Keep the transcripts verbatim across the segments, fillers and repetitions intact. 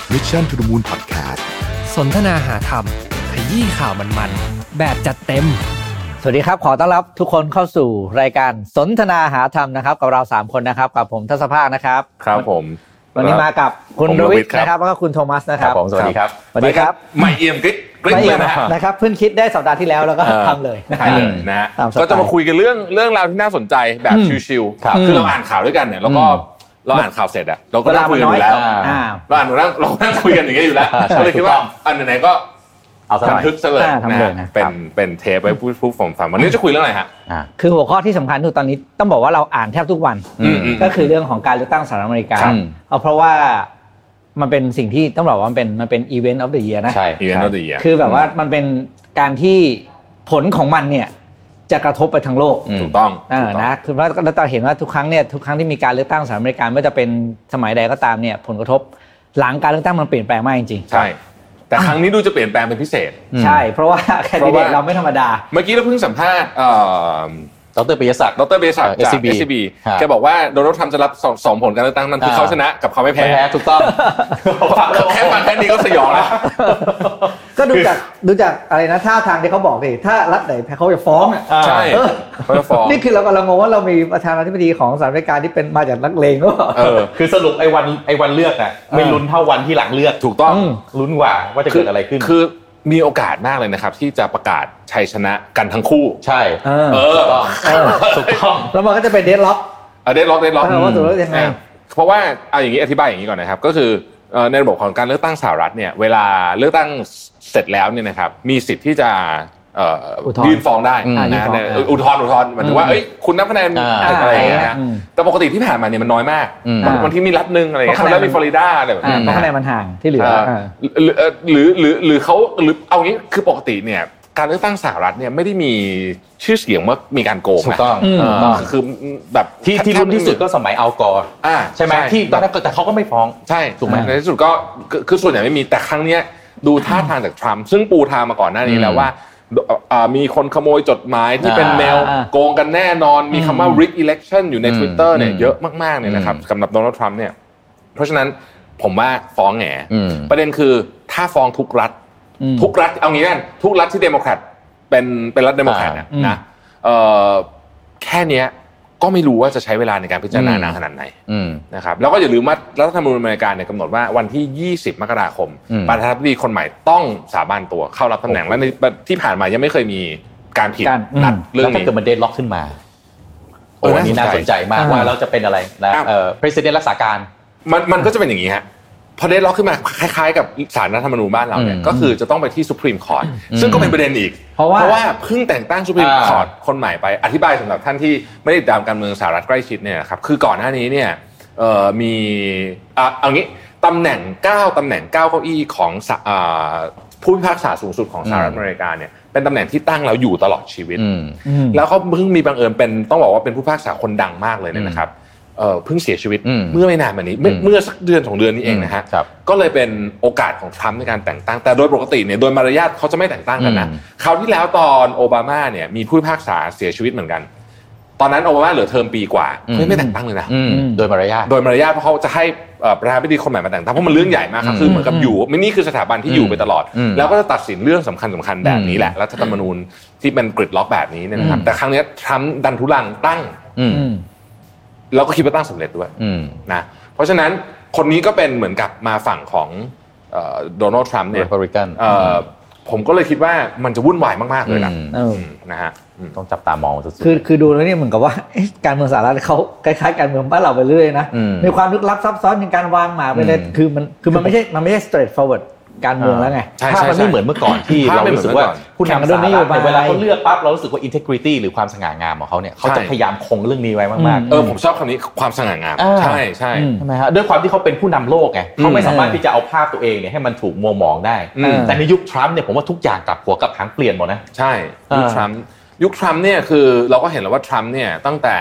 Mission to the Moon Podcast สนทนาหาธรรมขยี้ข่าวมันๆแบบจัดเต็มสวัสดีครับขอต้อนรับทุกคนเข้าสู่รายการสนทนาหาธรรมนะครับกับเราสามคนนะครับกับผมทัศภาคนะครับครับผมวันนี้มากับคุณรวิทย์นะครับแล้วก็คุณโทมัสนะครับผมสวัสดีครับสวัสดีครับไม่เอี่ยมกริ๊กกริ๊กเลยนะนะครับเพิ่งคิดได้สัปดาห์ที่แล้วแล้วก็ทำเลยใช่เลยนะฮะก็จะมาคุยกันเรื่องเรื่องราวที่น่าสนใจแบบชิลๆคือเราอ่านข่าวด้วยกันเนี่ยแล้วก็เราอ่านข่าวเสร็จอะเราก็นั่งคุยกันอยู่แล้วเราอ่านเราเรานั่งคุยกันอย่างนี้อยู่แล้วก็เลยคิดว่าอันไหนๆก็เอาบันทึกซะเลยนะเป็นเป็นเทปไว้ผู้ฟังฟังวันนี้จะคุยเรื่องอะไรฮะคือหัวข้อที่สำคัญคือตอนนี้ต้องบอกว่าเราอ่านแทบทุกวันก็คือเรื่องของการเลือกตั้งสหรัฐอเมริกาเอาเพราะว่ามันเป็นสิ่งที่ต้องบอกว่ามันเป็นมันเป็น event of the year นะใช่ event of the year คือแบบว่ามันเป็นการที่ผลของมันเนี่ยจะกระทบไปทั้งโลกถูกต้องอ่านะคือว่าเราจะเห็นว่าทุกครั้งเนี่ยทุกครั้งที่มีการเลือกตั้งสหรัฐอเมริกาไม่ว่าจะเป็นสมัยใดก็ตามเนี่ยผลกระทบหลังการเลือกตั้งมันเปลี่ยนแปลงมากจริงๆใช่แต่ครั้งนี้ดูจะเปลี่ยนแปลงเป็นพิเศษใช่เพราะว่าแคนดิเดตเราไม่ธรรมดาเมื่อกี้เราเพิ่งสัมภาษณ์เอ่อดร.ปิยศักดิ์ดร.ปิยศักดิ์จาก เอส ซี บี แกบอกว่าโดนัลด์ทรัมป์จะรับสองผลการเลือกตั้งนั้นคือเขาชนะกับเขาไม่แพ้ถูกต้องแค่ฟังแค่นี้ก็สยองแล้วก็ดูจากดูจากอะไรนะท่าทางที่เขาบอกดิถ้ารัฐไหนแพ้เขาจะฟ้องอ่ะใช่เขาจะฟ้องนี่คือเรากำลังงงว่าเรามีประธานาธิบดีของสหรัฐอเมริกาที่เป็นมาจากนักเลงก็เออคือสรุปไอ้วันไอ้วันเลือกอ่ะไม่ลุ้นเท่าวันที่หลังเลือกถูกต้องลุ้นกว่าว่าจะเกิดอะไรขึ้นคือมีโอกาสมากเลยนะครับที่จะประกาศชัยชนะกันทั้งคู่ใช่เออเออถูกต้องแล้วมันก็จะเป็นเดดล็อกเออเดดล็อกเดดล็อกว่าถูกแล้วยังไงเพราะว่าเอาอย่างนี้อธิบายอย่างนี้ก่อนนะครับก็คือในระบบของการเลือกตั้งสหรัฐเนี่ยเวลาเลือกตั้งเสร็จแล้วเนี่ยนะครับมีสิทธิ์ที่จะยื่นฟ้องได้นะอุทธรณ์อุทธรณ์หมายถึงว่าเอ้ยคุณนับคะแนนอะไรอย่างเงี้ยแต่ปกติที่ผ่านมาเนี่ยมันน้อยมากบางทีมีรัฐนึงอะไรเงี้ยแล้วมีฟลอริดาอะไรแบบนี้เพราะคะแนนมันห่างที่เหลือหรือหรือหรือเขาหรือเอางี้คือปกติเนี่ยการเลือกตั้งสหรัฐเนี่ยไม่ได้มีชื่อเสียงว่ามีการโกงถูกต้องคือแบบที่ที่รุ่นที่สุดก็สมัยอัลกอร์ใช่ไหมที่ตอนนั้นแต่เขาก็ไม่ฟ้องใช่ถูกไหมในที่สุดก็คือส่วนใหญ่ไม่มีแต่ครั้งนี้ดูท่าทางจากทรัมป์ซึ่งปูทางมาก่อนหน้านี้แล้วว่ามีคนขโมยจดหมายที่เป็นเมลโกงกันแน่นอนมีคำว่า rig election อยู่ใน Twitter เนี่ยเยอะมากๆเนี่ยนะครับสำหรับโดนัลด์ทรัมป์เนี่ยเพราะฉะนั้นผมว่าฟ้องแหง่ประเด็นคือถ้าฟ้องทุกรัฐทุกรัฐเอางี้กันทุกรัฐที่เดโมแครตเป็นเป็นรัฐเดโมแครตนะแค่นี้ก็ไม่รู้ว่าจะใช้เวลาในการพิจารณานานขนาดไหนนะครับแล้วก็อย่าลืมว่ารัฐธรรมนูญอเมริกาเนี่ยกำหนดว่าวันที่ยี่สิบมกราคมประธานาธิบดีคนใหม่ต้องสาบานตัวเข้ารับตำแหน่งและในที่ผ่านมายังไม่เคยมีการผิดนัดเรื่องนี้ถ้าเกิดมันเดดล็อกขึ้นมาโอ้อันนี้น่าสนใจมากว่าเราจะเป็นอะไรนะเอ่อ president รักษาการมันมันก็จะเป็นอย่างนี้ฮะพอเดดล็อกขึ้นมาคล้ายๆกับศาลรัฐธรรมนูญบ้านเราเนี่ยก็คือจะต้องไปที่ Supreme Court ซึ่งก็เป็นประเด็นอีกเพราะว่าเพราะว่าเพิ่งแต่งตั้ง Supreme Court คนใหม่ไปอธิบายสำหรับท่านที่ไม่ได้ติดตามการเมืองสหรัฐใกล้ชิดเนี่ยครับคือก่อนหน้านี้เนี่ยเอ่อมีอ่ะเอางี้ตำแหน่งเก้าตำแหน่งเก้าเก้าอี้ของอ่าผู้พิพากษาสูงสุดของสหรัฐอเมริกาเนี่ยเป็นตำแหน่งที่ตั้งแล้วอยู่ตลอดชีวิตแล้วเขาเพิ่งมีบังเอิญเป็นต้องบอกว่าเป็นผู้พิพากษาคนดังมากเลยนะครับเอ่อเพิ่งเสียชีวิตเมื่อไม่นานมานี้เมื่อสักเดือนสองเดือนนี้เองนะฮะก็เลยเป็นโอกาสของทรัมป์ในการแต่งตั้งแต่โดยปกติเนี่ยโดยมารยาทเขาจะไม่แต่งตั้งกันนะคราวที่แล้วตอนโอบามาเนี่ยมีผู้พิพากษาเสียชีวิตเหมือนกันตอนนั้นโอบามาเหลือเทอมปีกว่าเขาไม่แต่งตั้งเลยนะโดยมารยาทโดยมารยาทเพราะเขาจะให้ประธานาธิบดีคนใหม่มาแต่งตั้งเพราะมันเรื่องใหญ่มากครับคือเหมือนกับอยู่ไม่นี่คือสถาบันที่อยู่ไปตลอดแล้วก็จะตัดสินเรื่องสำคัญสำคัญแบบนี้แหละรัฐธรรมนูญที่เป็นกริดล็อกแบบนี้เนี่ยนะครับแต่ครั้งนี้ทรัมป์ดันทุรังตั้งแล้วก็คิดว่าตั้งสำเร็จด้วยนะเพราะฉะนั้นคนนี้ก็เป็นเหมือนกับมาฝั่งของโดนัลด์ทรัมป์เนี่ยผมก็เลยคิดว่ามันจะวุ่นวายมากๆเลยนะนะฮะต้องจับตามองสุดๆคือคือดูแล้วเนี่ยเหมือนกับว่าการเมืองสหรัฐเขาคล้ายๆการเมืองบ้านเราไปเรื่อยนะมีความลึกลับซับซ้อนมีการวางหมากไปเลยคือมันคือมันไม่ใช่มันไม่ใช่ straight forward การเมืองแล้วไงถ้ามันไม่เหมือนเมื่อก่อนที่เรารู้สึกว่าผู้นำสหรัฐเวลาเขาเลือกปั๊บเรารู้สึกว่า integrity หรือความสง่างามของเขาเนี่ยเขาจะพยายามคงเรื่องนี้ไว้มากๆเออผมชอบคำนี้ความสง่างามใช่ใช่ใช่ไหมฮะด้วยความที่เขาเป็นผู้นำโลกไงเขาไม่สามารถที่จะเอาภาพตัวเองเนี่ยให้มันถูกมัวหมองได้แต่ในยุคทรัมป์เนี่ยผมว่าทุกอย่างกลับหัวกลับหางเปลี่ยนหมดนะใช่ยุคทรัมป์ยุคทรัมป์เนี่ยคือเราก็เห็นแล้วว่าทรัมป์เนี่ยตั้งแต่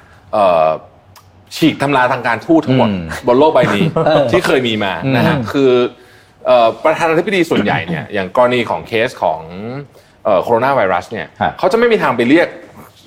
ฉีกทำลายทางการทูตทั้งหมดบนโลกใบนี้ที่เคยมีมานะฮะคือประธานาธิบดีส่วนใหญ่เนี่ยอย่างกรณีของเคสของโคโรนาไวรัสเนี่ยเขาจะไม่มีทางไปเรียก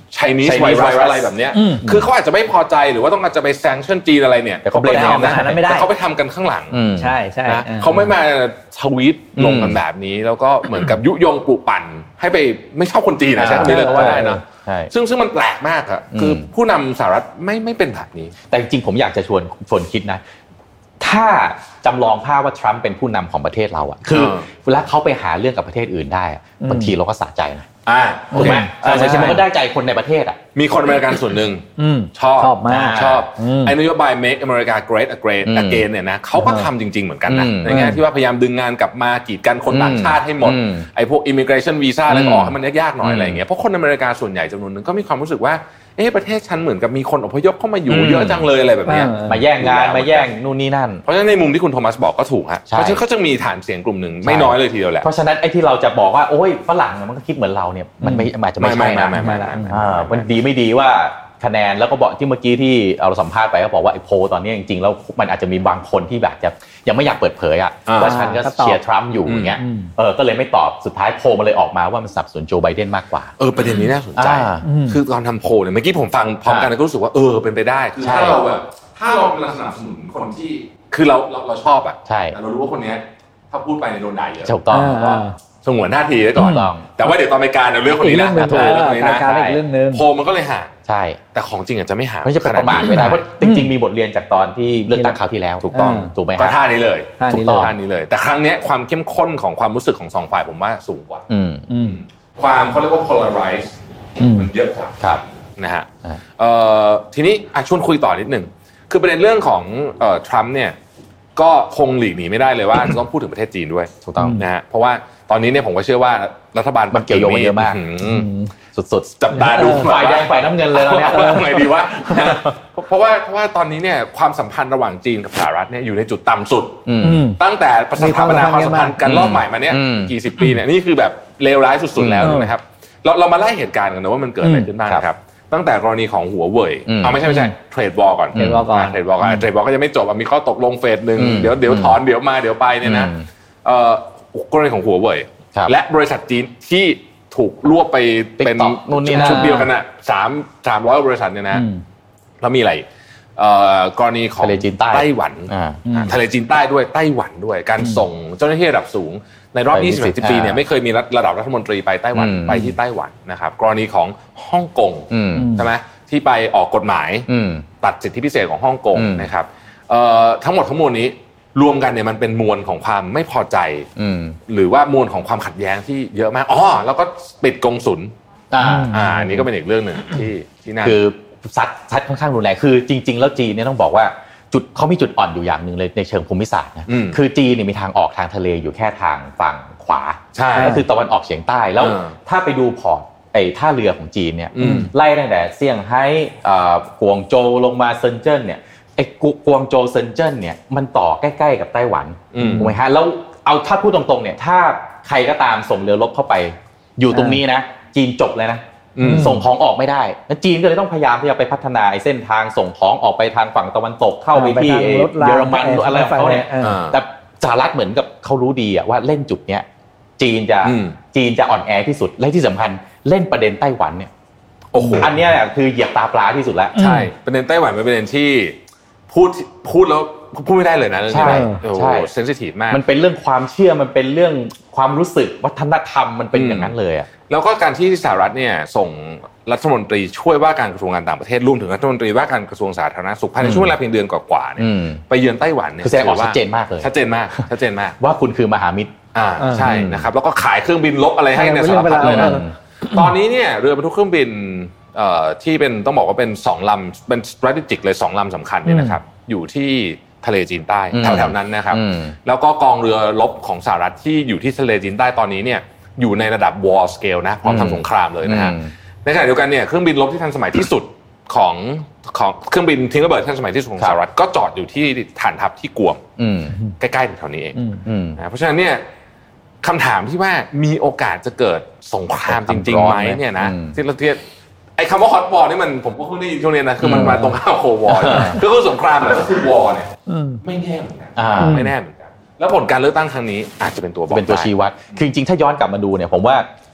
Chinese virus อะไรแบบเนี้ยคือเขาอาจจะไม่พอใจหรือว่าต้องการจะไป sanction จีนอะไรเนี่ยแต่เขาไม่ทำนะแต่เขาไปทำกันข้างหลังใช่ใช่เขาไม่มาทวีตลงกันแบบนี้แล้วก็เหมือนกับยุยงปลุกปั่นให้ไปไม่ชอบคนจีนนะใช่คำนี้เลยก็ว่าได้นะซึ่งซึ่งมันแปลกมากอะคือผู้นำสหรัฐไม่ไม่เป็นแบบนี้แต่จริงๆผมอยากจะชวนชวนคิดนะถ้าจำลองภาพว่าทรัมป์เป็นผู้นำของประเทศเราอะคือเวลาเขาไปหาเรื่องกับประเทศอื่นได้บางทีเราก็สะใจนะอ่าถูกไหมใช่ใช่มันก็ได้ใจคนในประเทศอ่ะมีคนอเมริกันส่วนหนึ่งชอบชอบมากชอบไอ้นโยบาย Make America Great Again เนี่ยนะเขาก็ทำจริงๆเหมือนกันนะในแง่ที่ว่าพยายามดึงงานกลับมากีดกันคนต่างชาติให้หมดไอ้พวก immigration visa อะไรก็ออกให้มันยากๆหน่อยอะไรอย่างเงี้ยเพราะคนอเมริกาส่วนใหญ่จำนวนนึงก็มีความรู้สึกว่าเอ๊ะประเทศฉันเหมือนกับมีคนอพยพเข้ามาอยู่เยอะจังเลยอะไรแบบนี้มาแย่งงานมาแย่งนู่นนี่นั่นเพราะฉะนั้นในมุมที่คุณโทมัสบอกก็ถูกฮะเพราะฉะนั้นเขาจะมีฐานเสียงกลุ่มหนึ่งไม่น้อยเลยทีเดียวแหละเพราะฉะนั้นไอ้ที่เราจะบอกว่าโอ้ยฝรั่งมันก็คิดเหมือนเราเนี่ยมันไม่อาจจะไม่ใช่นะมันดีไม่ดีว่าคะแนนแล้วก็บอกที่เมื่อกี้ที่เราสัมภาษณ์ไปก็บอกว่าไอ้โพลตอนนี้จริงๆแล้วมันอาจจะมีบางคนที่แบบจะยังไม่อยากเปิดเผยอ่ะว่าฉันก็เชียร์ทรัมป์อยู่อย่างเงี้ยเออก็เลยไม่ตอบสุดท้ายโพลมันเลยออกมาว่ามันสนับสนุนโจไบเดนมากกว่าเออประเด็นนี้น่าสนใจคือตอนทำโพลเนี่ยเมื่อกี้ผมฟังพร้อมกันก็รู้สึกว่าเออเป็นไปได้คือถ้าเราแบบถ้าเราเป็นสนับสนุนคนที่คือเราเราชอบอ่ะแต่เรารู้ว่าคนนี้ถ้าพูดไปในโดนด่าเยอะถูกต้องสงวนท่าทีไว้ก่อนแต่ว่าเดี๋ยวตอนไปการเรื่องคนนี้นะถูกเรื่องนี้นะโพลมันก็เลยห่างใช่แต่ของจริงอาจจะไม่ห่างไม่ใช่ประมาทไม่ได้เพราะจริงๆมีบทเรียนจากตอนที่เลือกตั้งคราวที่แล้วถูกต้องถูกไหมก็ท่านี้เลยถูกต้องท่านี้เลยแต่ครั้งนี้ความเข้มข้นของความรู้สึกของสองฝ่ายผมว่าสูงกว่าความเขาเรียกว่า polarize มันเยอะกว่าครับนะฮะทีนี้ชวนคุยต่อนิดหนึ่งคือประเด็นเรื่องของทรัมป์เนี่ยก็คงหลีกหนีไม่ได้เลยว่าจะต้องพูดถึงประเทศจีนด้วยถูกต้องนะฮะเพราะว่าตอนนี้เนี่ยผมก็เชื่อว่ารัฐบาลมันเกี่ยวโยงเยอะมากสุดๆจับตาดูฝ่ายแดงฝ่ายน้ำเงินเลยตอนนี้ทำไงดีวะเพราะว่าเพราะว่าตอนนี้เนี่ยความสัมพันธ์ระหว่างจีนกับสหรัฐเนี่ยอยู่ในจุดต่ำสุดตั้งแต่สถาปนาความสัมพันธ์กันรอบใหม่มาเนี่ยกี่สิบปีเนี่ยนี่คือแบบเลวร้ายสุดๆแล้วนะครับเราเรามาไล่เหตุการณ์กันนะว่ามันเกิดอะไรขึ้นบ้างครับตั้งแต่กรณีของหัวเว่ยเอาไม่ใช่ไม่ใช่เทรดวอร์ก่อนเทรดวอร์ก่อนเทรดวอร์ก่อนเทรดวอร์ก็ยังไม่จบมีข้อตกลงเฟสหนึ่งเดี๋ยวเดี๋ยวถอนเดี๋ยวมาเดี๋ยวไปเนี่ยนะกรณีของหัวเว่ยและบริษัทจีนที่ถูกรวบไปเป็นชุดเดียวกันน่ะสามสามร้อยบริษัทเนี่ยนะแล้วมีอะไรกรณีของไต้หวันทะเลจีนใต้ด้วยไต้หวันด้วยการส่งเจ้าหน้าที่ระดับสูงในรอบยี่สิบปีเนี่ยไม่เคยมีระดับรัฐมนตรีไปไต้หวันไปที่ไต้หวันนะครับกรณีของฮ่องกงใช่ไหมที่ไปออกกฎหมายตัดสิทธิพิเศษของฮ่องกงนะครับทั้งหมดทั้งมวลนี้รวมกันเนี่ยมันเป็นมวลของความไม่พอใจหรือว่ามวลของความขัดแย้งที่เยอะมากอ๋อแล้วก็ปิดกงสุลอ่าอ่าอันนี้ก็เป็นอีกเรื่องหนึ่งที่ที่น่าคือซัดซัดค่อนข้างรุนแรงคือจริงๆแล้วจีนเนี่ยต้องบอกว่าจุดเขามีจุดอ่อนอยู่อย่างนึงเลยในเชิงภูมิศาสตร์นะคือจีนเนี่ยมีทางออกทางทะเลอยู่แค่ทางฝั่งขวาก็คือตะวันออกเฉียงใต้แล้วถ้าไปดูพอร์ตไอ้ท่าเรือของจีนเนี่ยไล่ตั้งแต่เซี่ยงไฮ้อ่ากวางโจวลงมาเซินเจิ้นเนี่ยไอ้กวางโจวเซินเจิ้นเนี่ยมันต่อใกล้ๆกับไต้หวันถูกมั้ยฮะแล้วเอาถ้าพูดตรงๆเนี่ยถ้าใครก็ตามส่งเรือรบเข้าไปอยู่ตรงนี้นะจีนจบเลยนะส่งของออกไม่ได้แล้วจีนก็เลยต้องพยายามที่จะไปพัฒนาไอ้เส้นทางส่งของออกไปทางฝั่งตะวันตกเข้าไปที่เยอรมันอะไรของเขาเนี่ยแต่สหรัฐเหมือนกับเขารู้ดีอะว่าเล่นจุดเนี้ยจีนจะจีนจะอ่อนแอที่สุดและที่สำคัญเล่นประเด็นไต้หวันเนี่ยโอ้โหอันนี้เนี่ยคือเหยียบตาปลาที่สุดแล้วใช่ประเด็นไต้หวันเป็นประเด็นที่พูดพูดแล้วพูดไม่ได้เลยนะใช่ใช่เซนซิทีฟมากมันเป็นเรื่องความเชื่อมันเป็นเรื่องความรู้สึกวัฒนธรรมมันเป็นอย่างนั้นเลยอ่ะแล้วก็การที่สหรัฐเนี่ยส่งรัฐมนตรีช่วยว่าการกระทรวงการต่างประเทศรวมถึงรัฐมนตรีว่าการกระทรวงสาธารณสุขภายในช่วงเวลาเพียงเดือนกว่าๆเนี่ยไปเยือนไต้หวันเนี่ยคือแสดงออกชัดเจนมากเลยชัดเจนมากชัดเจนมากว่าคุณคือมหามิตรอ่าใช่นะครับแล้วก็ขายเครื่องบินลบอะไรให้ในสารพัดเลยนะตอนนี้เนี่ยเรือบรรทุกเครื่องบินเอ่อที่เป็นต้องบอกว่าเป็นสองลำเป็น strategic เลยสองลำสำคัญเนี่ยนะครับอยู่ที่ทะเลจีนใต้แถวๆนั้นนะครับแล้วก็กองเรือรบของสหรัฐที่อยู่ที่ทะเลจีนใต้ตอนนี้เนี่ยอยู่ในระดับ war scale นะพร้อมทำสงครามเลยนะฮะในขณะเดียวกันเนี่ยเครื่องบินรบที่ทันสมัยที่สุดของของเครื่องบินทิ้งระเบิดทันสมัยที่สุดของสหรัฐก็จอดอยู่ที่ฐานทัพที่กวมใกล้ๆแถวนี้เองนะเพราะฉะนั้นเนี่ยคำถามที่ว่ามีโอกาสจะเกิดสงครามจริงๆไหมเนี่ยนะที่เราเทียบไอ้คำว่า hot war นี่มันผมก็เพิ่งได้ยินช่วงนี้นะคือมันมาตรงข้าม cold war คือคือสงครามแล้วก็คือ war เนี่ยไม่แน่เหมือนกันไม่แน่เหมือนกันแล้วผลการเลือกตั้งครั้งนี้อาจจะเป็นตัวบอกเป็นตัวชี้วัดคือจริงๆถ้าย้อนกลับมาดูเนี่ยผมว่า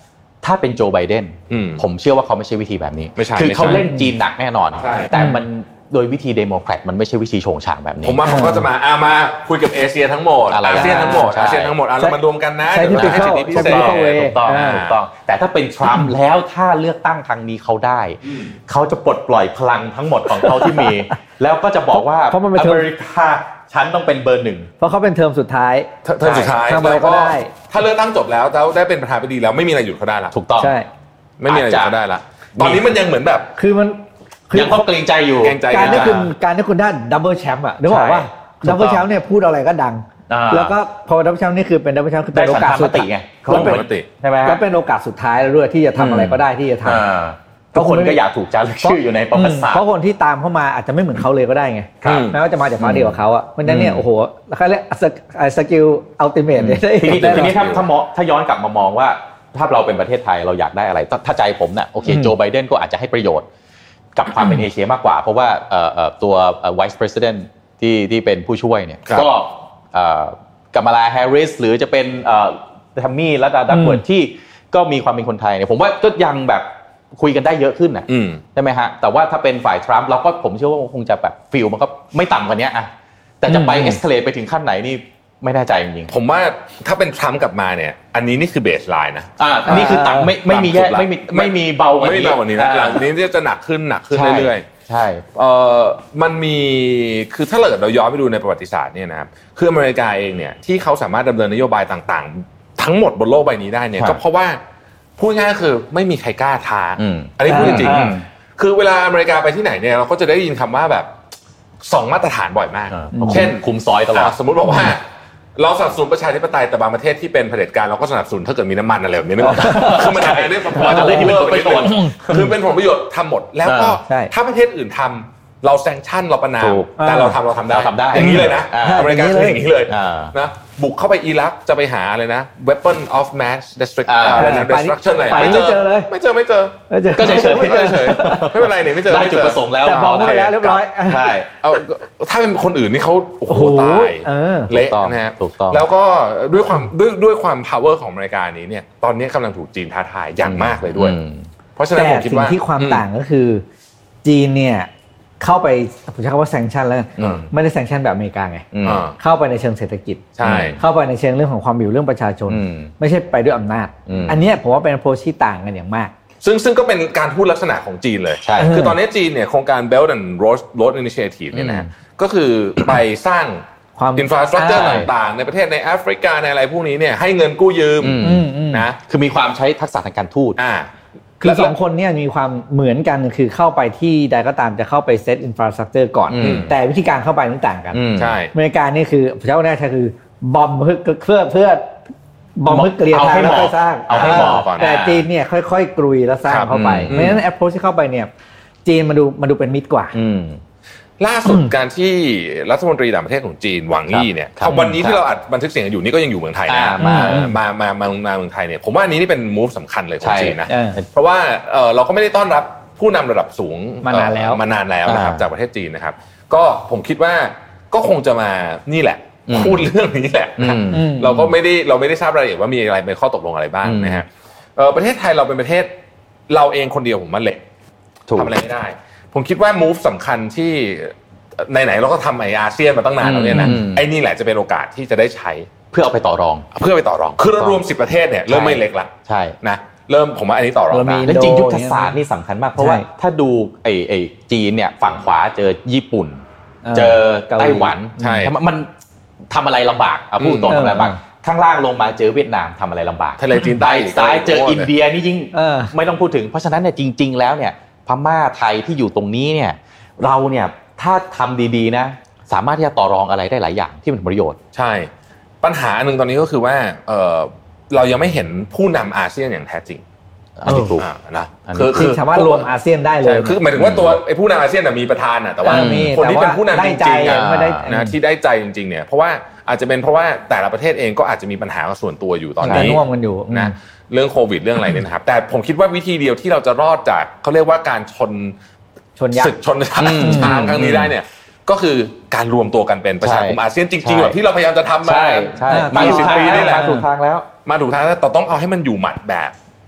ถ้าเป็นโจไบเดนผมเชื่อว่าเขาไม่ใช่วิธีแบบนี้คือเขาเล่นจีนหนักแน่นอนแต่มันโดยวิธีเดโมแครตมันไม่ใช่วิธีโฉงฉางแบบนี้ผมว่าเขาก็จะมาอ่ามาคุยกับเอเชียทั้งหมดอาเซียนทั้งหมดอาเซียนทั้งหมดเรามารวมกันนะให้สิทธิพิเศษถูกต้องถูกต้องแต่ถ้าเป็นทรัมป์แล้วถ้าเลือกตั้งครั้งนี้เขาได้เขาจะปลดปล่อยพลังทั้งหมดของเขาที่มีแล้วก็จะบอกว่าอเมริกาฉันต้องเป็นเบอร์หนึ่งเพราะเขาเป็นเทอมสุดท้ายเทอมสุดท้ายแล้วก็ถ้าเลือกตั้งจบแล้วแล้วได้เป็นประธานาธิบดีแล้วไม่มีอะไรหยุดเขาได้ละถูกต้องใช่ไม่มีอะไรหยุดเขาได้ละตอนนี้มันยังเหมือนแบบคือมันยังต้องเกรงใจอยู่การที่คุณการที่คุณได้ดับเบิลแชมป์อ่ะนึกออกว่าดับเบิลแชมป์เนี่ยพูดอะไรก็ดังแล้วก็พอดับเบิลแชมป์นี่คือเป็นดับเบิลแชมป์คือเป็นโอกาสสุดท้ายไงเขาเป็นใช่ไหมก็เป็นโอกาสสุดท้ายแล้วด้วยที่จะทำอะไรก็ได้ที่จะทำทุกคนก็อยากถูกจารึกชื่ออยู่ในประวัติศาสตร์เพราะคนที่ตามเข้ามาอาจจะไม่เหมือนเขาเลยก็ได้ไงแม้ว่าจะมาจากฟ้าเดียวกับเขาอ่ะเพราะฉะนั้นเนี่ยโอ้โหเขาเรียกสกิลอัลติเมทเนี่ยทีนี้ทีนี้ถ้าถ้าถ้าย้อนกลับมามองว่าถ้าเราเป็นประเทศไทยเราอยากได้อะไรถ้าใจผมเนี่ยโอเคโจไบเดนก็อาจจะให้ประโยชน์กับความเป็นเอเชียมากกว่าเพราะว่าตัว Vice President ที่ที่เป็นผู้ช่วยเนี่ยก็กัมมาลาแฮร์ริสหรือจะเป็นแทมมี่และดาดักเวิร์ดที่ก็มีความเป็นคนไทยเนี่ยผมว่าก็ยังแบบคุยกันได้เยอะขึ้นน่ะใช่ไหมฮะแต่ว่าถ้าเป็นฝ่ายทรัมป์เราก็ผมเชื่อว่าคงจะแบบฟีลมันก็ไม่ต่ำกว่านี้อ่ะแต่จะไปเอ็กซ์เคเลไปถึงขั้นไหนนี่ไม่แน่ใจจริงๆผมว่าถ้าเป็นทรัมป์กลับมาเนี่ยอันนี้นี่คือเบสไลน์นะอ่านี่คือต่ำไม่ไม่มีแย่ไม่มีไม่มีเบากว่านี้ไม่เบากว่านี้นะหลังนี้จะหนักขึ้นหนักขึ้นเรื่อยๆใช่เอ่อมันมีคือถ้าเราย้อนไปดูในประวัติศาสตร์เนี่ยนะครับคืออเมริกาเองเนี่ยที่เขาสามารถดำเนินนโยบายต่างๆทั้งหมดบนโลกใบนี้ได้เนี่ยก็เพราะว่าพูดง่ายๆคือไม่มีใครกล้าท้าอันนี้พูดจริงๆคือเวลาอเมริกาไปที่ไหนเนี่ยเราก็จะได้ยินคำว่าแบบสองมาตรฐานบ่อยมากเช่นคุมซอยตลอดสมมุติบอกว่าเราสนับสนุนประชาธิปไตยแต่บางประเทศที่เป็นเผด็จการเราก็สนับสนุนถ้าเกิดมีน้ำมันอะไรแบบนี้นึกออกคือมันอะไรเนี่ยพอจะเล่นที่เป็นผลประโยชน์คือเป็นผลประโยชน์ทำหมดแล้วก็ถ้าประเทศอื่นทำเราแซงชั่นเราประนามแต่เราทำเราทำได้อย่างนี้เลยนะอเมริกาคืออย่างนี้เลยนะบุกเข้าไปอิรักจะไปหาอะไรนะ weapon of mass destruction อะไรไม่เจอเลยไม่เจอไม่เจอก็เฉยๆไม่เฉยๆไม่เป็นไรเนี่ยไม่เจอได้จุดประสงค์แล้วแต่บอกไปแล้วเรียบร้อยใช่เอาถ้าเป็นคนอื่นนี่เขาโอ้โหตายเละนะฮะแล้วก็ด้วยความด้วยด้วยความ power ของอเมริกานี้เนี่ยตอนนี้กำลังถูกจีนท้าทายอย่างมากเลยด้วยเพราะฉะนั้นผมคิดว่าสิ่งที่ความต่างก็คือจีนเนี่ยเข้าไปผมใช้คำว่าแซงชั่นแล้วไม่ได้แซงชั่นแบบอเมริกาไงเข้าไปในเชิงเศรษฐกิจใช่เข้าไปในเชิงเรื่องของความอยู่เรื่องประชาชนไม่ใช่ไปด้วยอำนาจอันนี้ผมว่าเป็น approach ที่ต่างกันอย่างมากซึ่งซึ่งก็เป็นการพูดลักษณะของจีนเลยคือตอนนี้จีนเนี่ยโครงการ Belt and Road Road Initiative เนี่ยนะก็คือไปสร้างอินฟราสตรัคเจอร์ต่างๆในประเทศในแอฟริกาในอะไรพวกนี้เนี่ยให้เงินกู้ยืมนะคือมีความใช้ทักษะทางการทูตคือสองคนเนี่ยมีความเหมือนกันคือเข้าไปที่ใดก็ตามจะเข้าไปเซตอินฟราสตรัคเจอร์ก่อนแต่วิธีการเข้าไปนี่ต่างกันใช่อเมริกานี่คือเจ้าหน้าที่คือบอมเพื่อเพื่อเพื่อบอมเพื่อเกลียร์ทางแล้วค่อยสร้างเอาให้หมอก่อนแต่จีนเนี่ยค่อยๆกรุยแล้วสร้างเข้าไปเพราะฉะนั้นแอปโพสที่เข้าไปเนี่ยจีนมาดูมาดูเป็นมิตรกว่าล่าสุดการที่รัฐมนตรีต่างประเทศของจีนหวังอี้เนี่ยวันนี้ที่เราอัดบันทึกเสียงอยู่นี่ก็ยังอยู่เมืองไทยนะมามามามามาเมืองไทยเนี่ยผมว่าอันนี้นี่เป็นมูฟสำคัญเลยของจีนนะเพราะว่าเราก็ไม่ได้ต้อนรับผู้นำระดับสูงมานานแล้วมานานแล้วนะครับจากประเทศจีนนะครับก็ผมคิดว่าก็คงจะมานี่แหละพูดเรื่องนี้แหละเราก็ไม่ได้เราไม่ได้ทราบรายละเอียดว่ามีอะไรเป็นข้อตกลงอะไรบ้างนะฮะประเทศไทยเราเป็นประเทศเราเองคนเดียวผมมันเละทำอะไรไม่ได้ผมคิดว่า move สำคัญที่ไหนๆเราก็ทำไออาเซียนมาตั้งนานแล้วเนี่ยนะไอ้นี่แหละจะเป็นโอกาสที่จะได้ใช้เพื่อเอาไปต่อรองเพื่อไปต่อรองคือรวมสิบประเทศเนี่ยเริ่มไม่เล็กละใช่นะเริ่มผมว่าอันนี้ต่อรองได้แล้วจริงยุทธศาสตร์นี่สำคัญมากเพราะว่าถ้าดูไอ้ไอ้จีนเนี่ยฝั่งขวาเจอญี่ปุ่นเจอไต้หวันมันทำอะไรลำบากเอาพูดตรงๆแบบข้างล่างลงมาเจอเวียดนามทำอะไรลำบากทะเลจีนใต้ซ้ายเจออินเดียนี่ยิ่งไม่ต้องพูดถึงเพราะฉะนั้นเนี่ยจริงๆแล้วเนี่ยพม่าไทยที่อยู่ตรงนี้เนี่ยเราเนี่ยถ้าทำดีๆนะสามารถที่จะต่อรองอะไรได้หลายอย่างที่เป็นประโยชน์ใช่ปัญหาหนึ่งตอนนี้ก็คือว่าเออเรายังไม่เห็นผู้นำอาเซียนอย่างแท้จริงอันนี้ถูกนะคือคือสามารถรวมอาเซียนได้เลยคือหมายถึงว่าตัวไอ้ผู้นำอาเซียนมีประธานนะแต่ว่าคนที่เป็นผู้นำจริงๆนะที่ได้ใจจริงๆเนี่ยเพราะว่าอาจจะเป็นเพราะว่าแต่ละประเทศเองก็อาจจะมีปัญหาส่วนตัวอยู่ตอนนี้ร่วมกันอยู่นะเรื่องโควิดเรื่องอะไรเนี่ยนะครับแต่ผมคิดว่าวิธีเดียวที่เราจะรอดจากเขาเรียกว่าการชนชนยักษ์ชนช้างครั้งนี้ได้เนี่ยก็คือการรวมตัวกันเป็นประชาคมอาเซียนจริงๆแบบที่เราพยายามจะทำมามามาสิบปีนี่แหละมาถูกทางแล้วมาถูกทางแล้วแต่ต้องเอาให้มันอยู่หมัดแบบ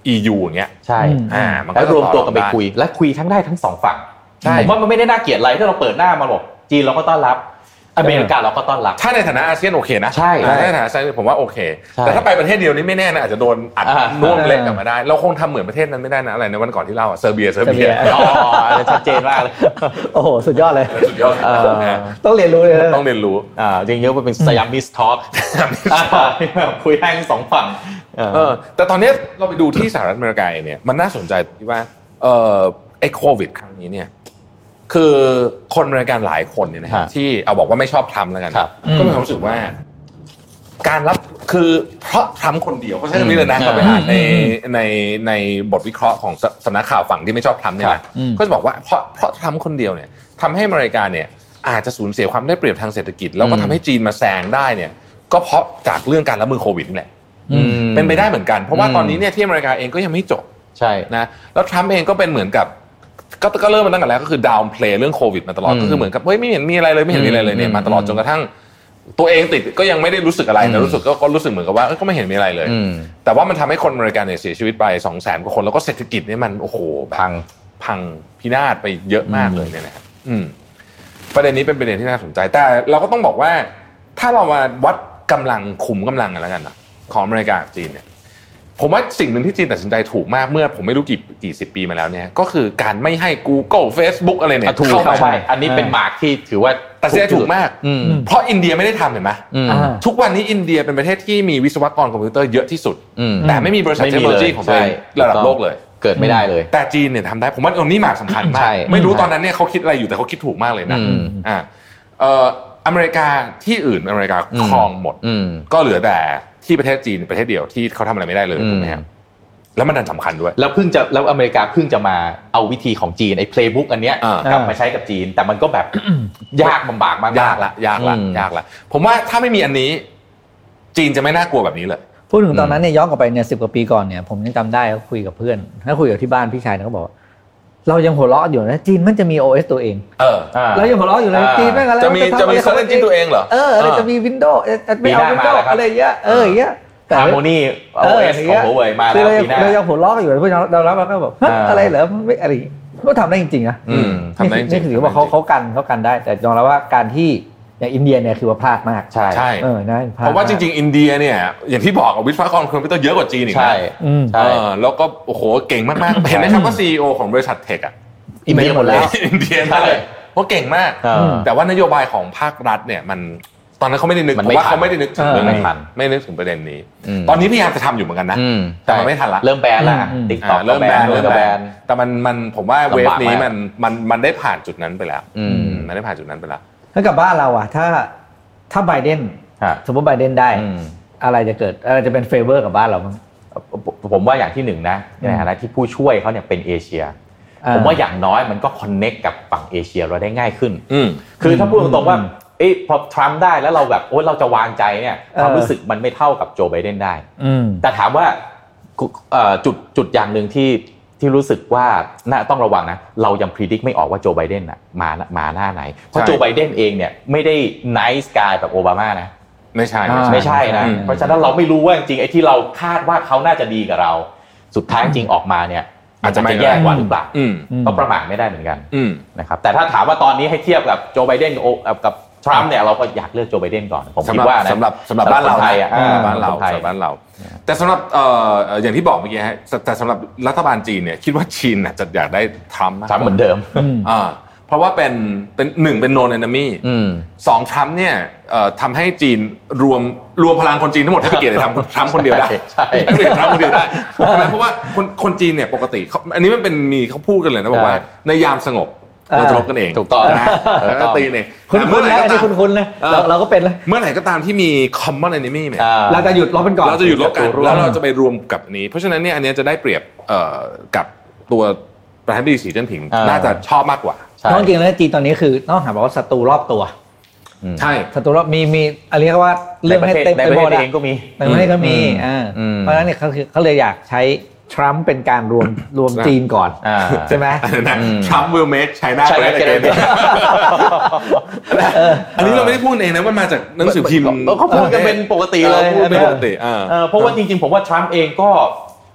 อี ยู อย่างเงี้ยใช่อ่ามันก็รวมตัวกันไปคุยและคุยทั้งได้ทั้งสองฝั่งผมว่ามันไม่ได้น่าเกลียดอะไรถ้าเราเปิดหน้ามาบอกจีนเราก็ต้อนรับอเมริกาเราก็ต้อนรับถ้าในฐานะอาเซียนโอเคนะใช่ในฐานะอาเซียนผมว่าโอเคแต่ถ้าไปประเทศเดียวนี่ไม่แน่นะอาจจะโดนอัดน่วมเละกลับมาได้เราคงทำเหมือนประเทศนั้นไม่ได้นะอะไรในวันก่อนที่เล่าเซอร์เบียเซอร์เบียอ๋อชัดเจนมากเลยโอ้โหสุดยอดเลยสุดยอดต้องเรียนรู้เลยต้องเรียนรู้อ่าจริงๆมันเป็นสยามมิสทอล์กคุยแห้งสองฝั่งเออแต่ตอนนี้เราไปดูที่สหรัฐอเมริกาเนี่ยมันน่าสนใจที่ว่าเออไอ้โควิดครั้งนี้เนี่ยคือคนอเมริกันหลายคนเนี่ยนะที่เอาบอกว่าไม่ชอบทรัมป์แล้วกันก็มีความรู้สึกว่าการรับคือเพราะทรัมป์คนเดียวเขาใช้คำนี้เลยนะเขาไปอ่านในในในบทวิเคราะห์ของสำนักข่าวฝั่งที่ไม่ชอบทรัมป์เนี่ยก็จะบอกว่าเพราะเพราะทรัมป์คนเดียวเนี่ยทำให้อเมริกาเนี่ยอาจจะสูญเสียความได้เปรียบทางเศรษฐกิจแล้วก็ทำให้จีนมาแซงได้เนี่ยก็เพราะจากเรื่องการรับมือโควิดนี่แหละเป็นไปได้เหมือนกันเพราะว่าตอนนี้เนี่ยที่อเมริกาเองก็ยังไม่จบใช่นะแล้วทรัมป์เองก็เป็นเหมือนกับก็ก็เริ่มมาตั้งแต่แรกก็คือดาวน์เพลย์เรื่องโควิดมาตลอดก็คือเหมือนกับเฮ้ยไม่เห็นมีอะไรเลยไม่เห็นมีอะไรเลยเนี่ยมาตลอดจนกระทั่งตัวเองติดก็ยังไม่ได้รู้สึกอะไรแต่รู้สึกก็รู้สึกเหมือนกับว่าก็ไม่เห็นมีอะไรเลยแต่ว่ามันทำให้คนอเมริกันเนี่ยเสียชีวิตไป สองแสน กว่าคนแล้วก็เศรษฐกิจนี่มันโอ้โหพังพังพินาศไปเยอะมากเลยเนี่ยนะครับประเด็นนี้เป็นประเด็นที่น่าสนใจแต่เราก็ต้องบอกว่าถ้าเรามาวัดกำลังขุมกำลังกันแล้วกันนะของอเมริกากับจีนเนี่ยผมว่าสิ่งหนึ่งที่จีนตัดสินใจถูกมากเมื่อผมไม่รู้กี่กี่สิบปีมาแล้วเนี่ยก็คือการไม่ให้ Google Facebook อะไรเนี่ยเข้ามาใช่อันนี้เป็นมาร์กที่ถือว่าตัดสินใจถูกมากเพราะอินเดียไม่ได้ทำเห็นไหมทุกวันนี้อินเดียเป็นประเทศที่มีวิศวกรคอมพิวเตอร์เยอะที่สุดแต่ไม่มีบริษัทเทคโนโลยีของตัวเองระดับโลกเลยเกิดไม่ได้เลยแต่จีนเนี่ยทำได้ผมว่าตรงนี้มาร์กสำคัญมากไม่รู้ตอนนั้นเนี่ยเขาคิดอะไรอยู่แต่เขาคิดถูกมากเลยนะอ่าเอ่ออเมริกาที่อื่นอเมริกาครองหมดก็เหลือแต่ที่ประเทศจีนประเทศเดียวที่เขาทำอะไรไม่ได้เลยถูกไหมครับแล้วมันสำคัญด้วยแล้วเพิ่งจะแล้วอเมริกาเพิ่งจะมาเอาวิธีของจีนไอ้เพลย์บุ๊กอันเนี้ยกลับมาใช้กับจีนแต่มันก็แบบยากลำบากมากยากละยากละยากละผมว่าถ้าไม่มีอันนี้จีนจะไม่น่ากลัวแบบนี้เลยพูดถึงตอนนั้นเนี่ยย้อนกลับไปเนี่ยสิบกว่าปีก่อนเนี่ยผมยังจำได้เขาคุยกับเพื่อนถ้าคุยกับที่บ้านพี่ชายเขาบอกเรายังหัวเราะอยู่นะจีนมันจะมี โอ เอส ตัวเองเออเรายังหัวเราะอยู่เลยจีนแม่งอะไรจะมีจะมีเซอร์เวอร์จีนตัวเองเหรอเอออะไรจะมี Windows ไม่เอา Windows อะไรเงี้ยเอออย่างเงี้ยฮาร์โมนี โอ เอส ของ Huawei มาแล้วปีหน้าเรายังหัวเราะอยู่เลยเพราะเรารับแล้วก็แบบอะไรเหรอไม่อะไรก็ทำได้จริงๆนะทำได้จริงนี่ถือว่าเขาเขากันเขากันได้แต่ยอมรับว่าการที่อย่างอินเดียเนี่ยคือว่าพลาดมากใช่ใช่เออนะเพราะว่าจริงๆอินเดียเนี่ยอย่างที่บอกวิศวกรคอมพิวเตอร์เยอะกว่าจีนอีกนะใช่ใช่แล้วก็โอ้โหเก่งมากๆเห็นไหมครับว่า ซี อี โอ ของบริษัทเทคอ่ะอินเดียหมดแล้วอินเดียใช่เพราะเก่งมากแต่ว่านโยบายของภาครัฐเนี่ยมันตอนนั้นเขาไม่ได้นึกผมว่าเขาไม่ได้นึกถึงเรื่องนี้ไม่นึกถึงประเด็นนี้ตอนนี้พยายามจะทำอยู่เหมือนกันนะแต่มันไม่ทันละเริ่มแบนละติ๊กต็อกเริ่มแบนเริ่มแบนแต่มันมันผมว่าเวฟนี้มันมันมันได้ผ่านจุดนั้นไปแล้วมันได้ผ่านจุดนั้นไปแล้วถ้ากับบ้านเราอะถ้าถ้าไบเดนสมมติไบเดนได้อะไรจะเกิดอะไรจะเป็นเฟเวอร์กับบ้านเราบ้างผมว่าอย่างที่หนึ่งนะในฐานะที่ผู้ช่วยเขาเนี่ยเป็นเอเชียผมว่าอย่างน้อยมันก็คอนเนคกับฝั่งเอเชียเราได้ง่ายขึ้นคือถ้าพูดตรงๆว่าเอ๊ะพอทรัมป์ได้แล้วเราแบบโอ๊ยเราจะวางใจเนี่ยความรู้สึกมันไม่เท่ากับโจไบเดนได้แต่ถามว่าจุดจุดอย่างนึงที่ที่รู้สึกว่าน่าต้องระวังนะเรายังพิจิตรไม่ออกว่าโจไบเดนน่ะมามาหน้าไหนเพราะโจไบเดนเองเนี่ยไม่ได้ไนซ์กายแบบโอบามานะไม่ใช่ไม่ใช่นะเพราะฉะนั้นเราไม่รู้ว่าจริงๆไอ้ที่เราคาดว่าเขาน่าจะดีกับเราสุดท้ายจริงออกมาเนี่ยอาจจะแย่กว่าหรือเปล่าก็ประมาทไม่ได้เหมือนกันนะครับแต่ถ้าถามว่าตอนนี้ให้เทียบกับโจไบเดนกับทรัมป์เนี่ยเราก็อยากเลือกโจไบเดนก่อนผมคิดว่านะสำหรับสำหรับบ้านเราไทยอ่ะบ้านเราสำหรับบ้านเราแต่สำหรับเอ่ออย่างที่บอกเมื่อกี้ฮะแต่สำหรับรัฐบาลจีนเนี่ยคิดว่าจีนน่ะจะอยากได้ทรัมป์ทรัมป์เหมือนเดิมอ่าเพราะว่าเป็นเป็นหนึ่งเป็น known enemy สองทรัมป์เนี่ยทำให้จีนรวมรวมพลังคนจีนทั้งหมดให้ไปเกลียดทำทรัมป์คนเดียวได้ใช่ให้ไปทรัมป์คนเดียวได้เพราะว่าคนคนจีนเนี่ยปกติอันนี้มันเป็นมีเขาพูดกันเลยนะบอกว่าในยามสงบเราจะลบกันเองถูกต้องนะแล้วก็ตีเองเมื่อไหร่ก็ตามคุ้นๆเลยเราเราก็เป็นเลยเมื่อไหร่ก็ตามที่มี common enemy เนี่ยเราจะหยุดลบกันก่อนเราจะหยุดลบกันแล้วเราจะไปรวมกับนี้เพราะฉะนั้นเนี่ยอันนี้จะได้เปรียบกับตัวประธานาธิบดีสีจิ้นผิงน่าจะชอบมากกว่าน้องจริงแล้วจีนตอนนี้คือต้องหาบอกว่าศัตรูรอบตัวใช่ศัตรูรอบมีมีอะไรเรียกว่าเรื่องให้เต็มไปหมดเองก็มีในประเทศก็มีอ่าเพราะฉะนั้นเนี่ยเขาคือเขาเลยอยากใช้ทรัมป์เป็นการรวมรวมจีนก่อนใช่ไหมทรัมป์ will make China great again อันนี้เราไม่ได้พูดเองนะมันมาจากหนังสือพิมพ์เขาพูดกันเป็นปกติเลยพูดเป็นปกติเพราะว่าจริงๆผมว่าทรัมป์เองก็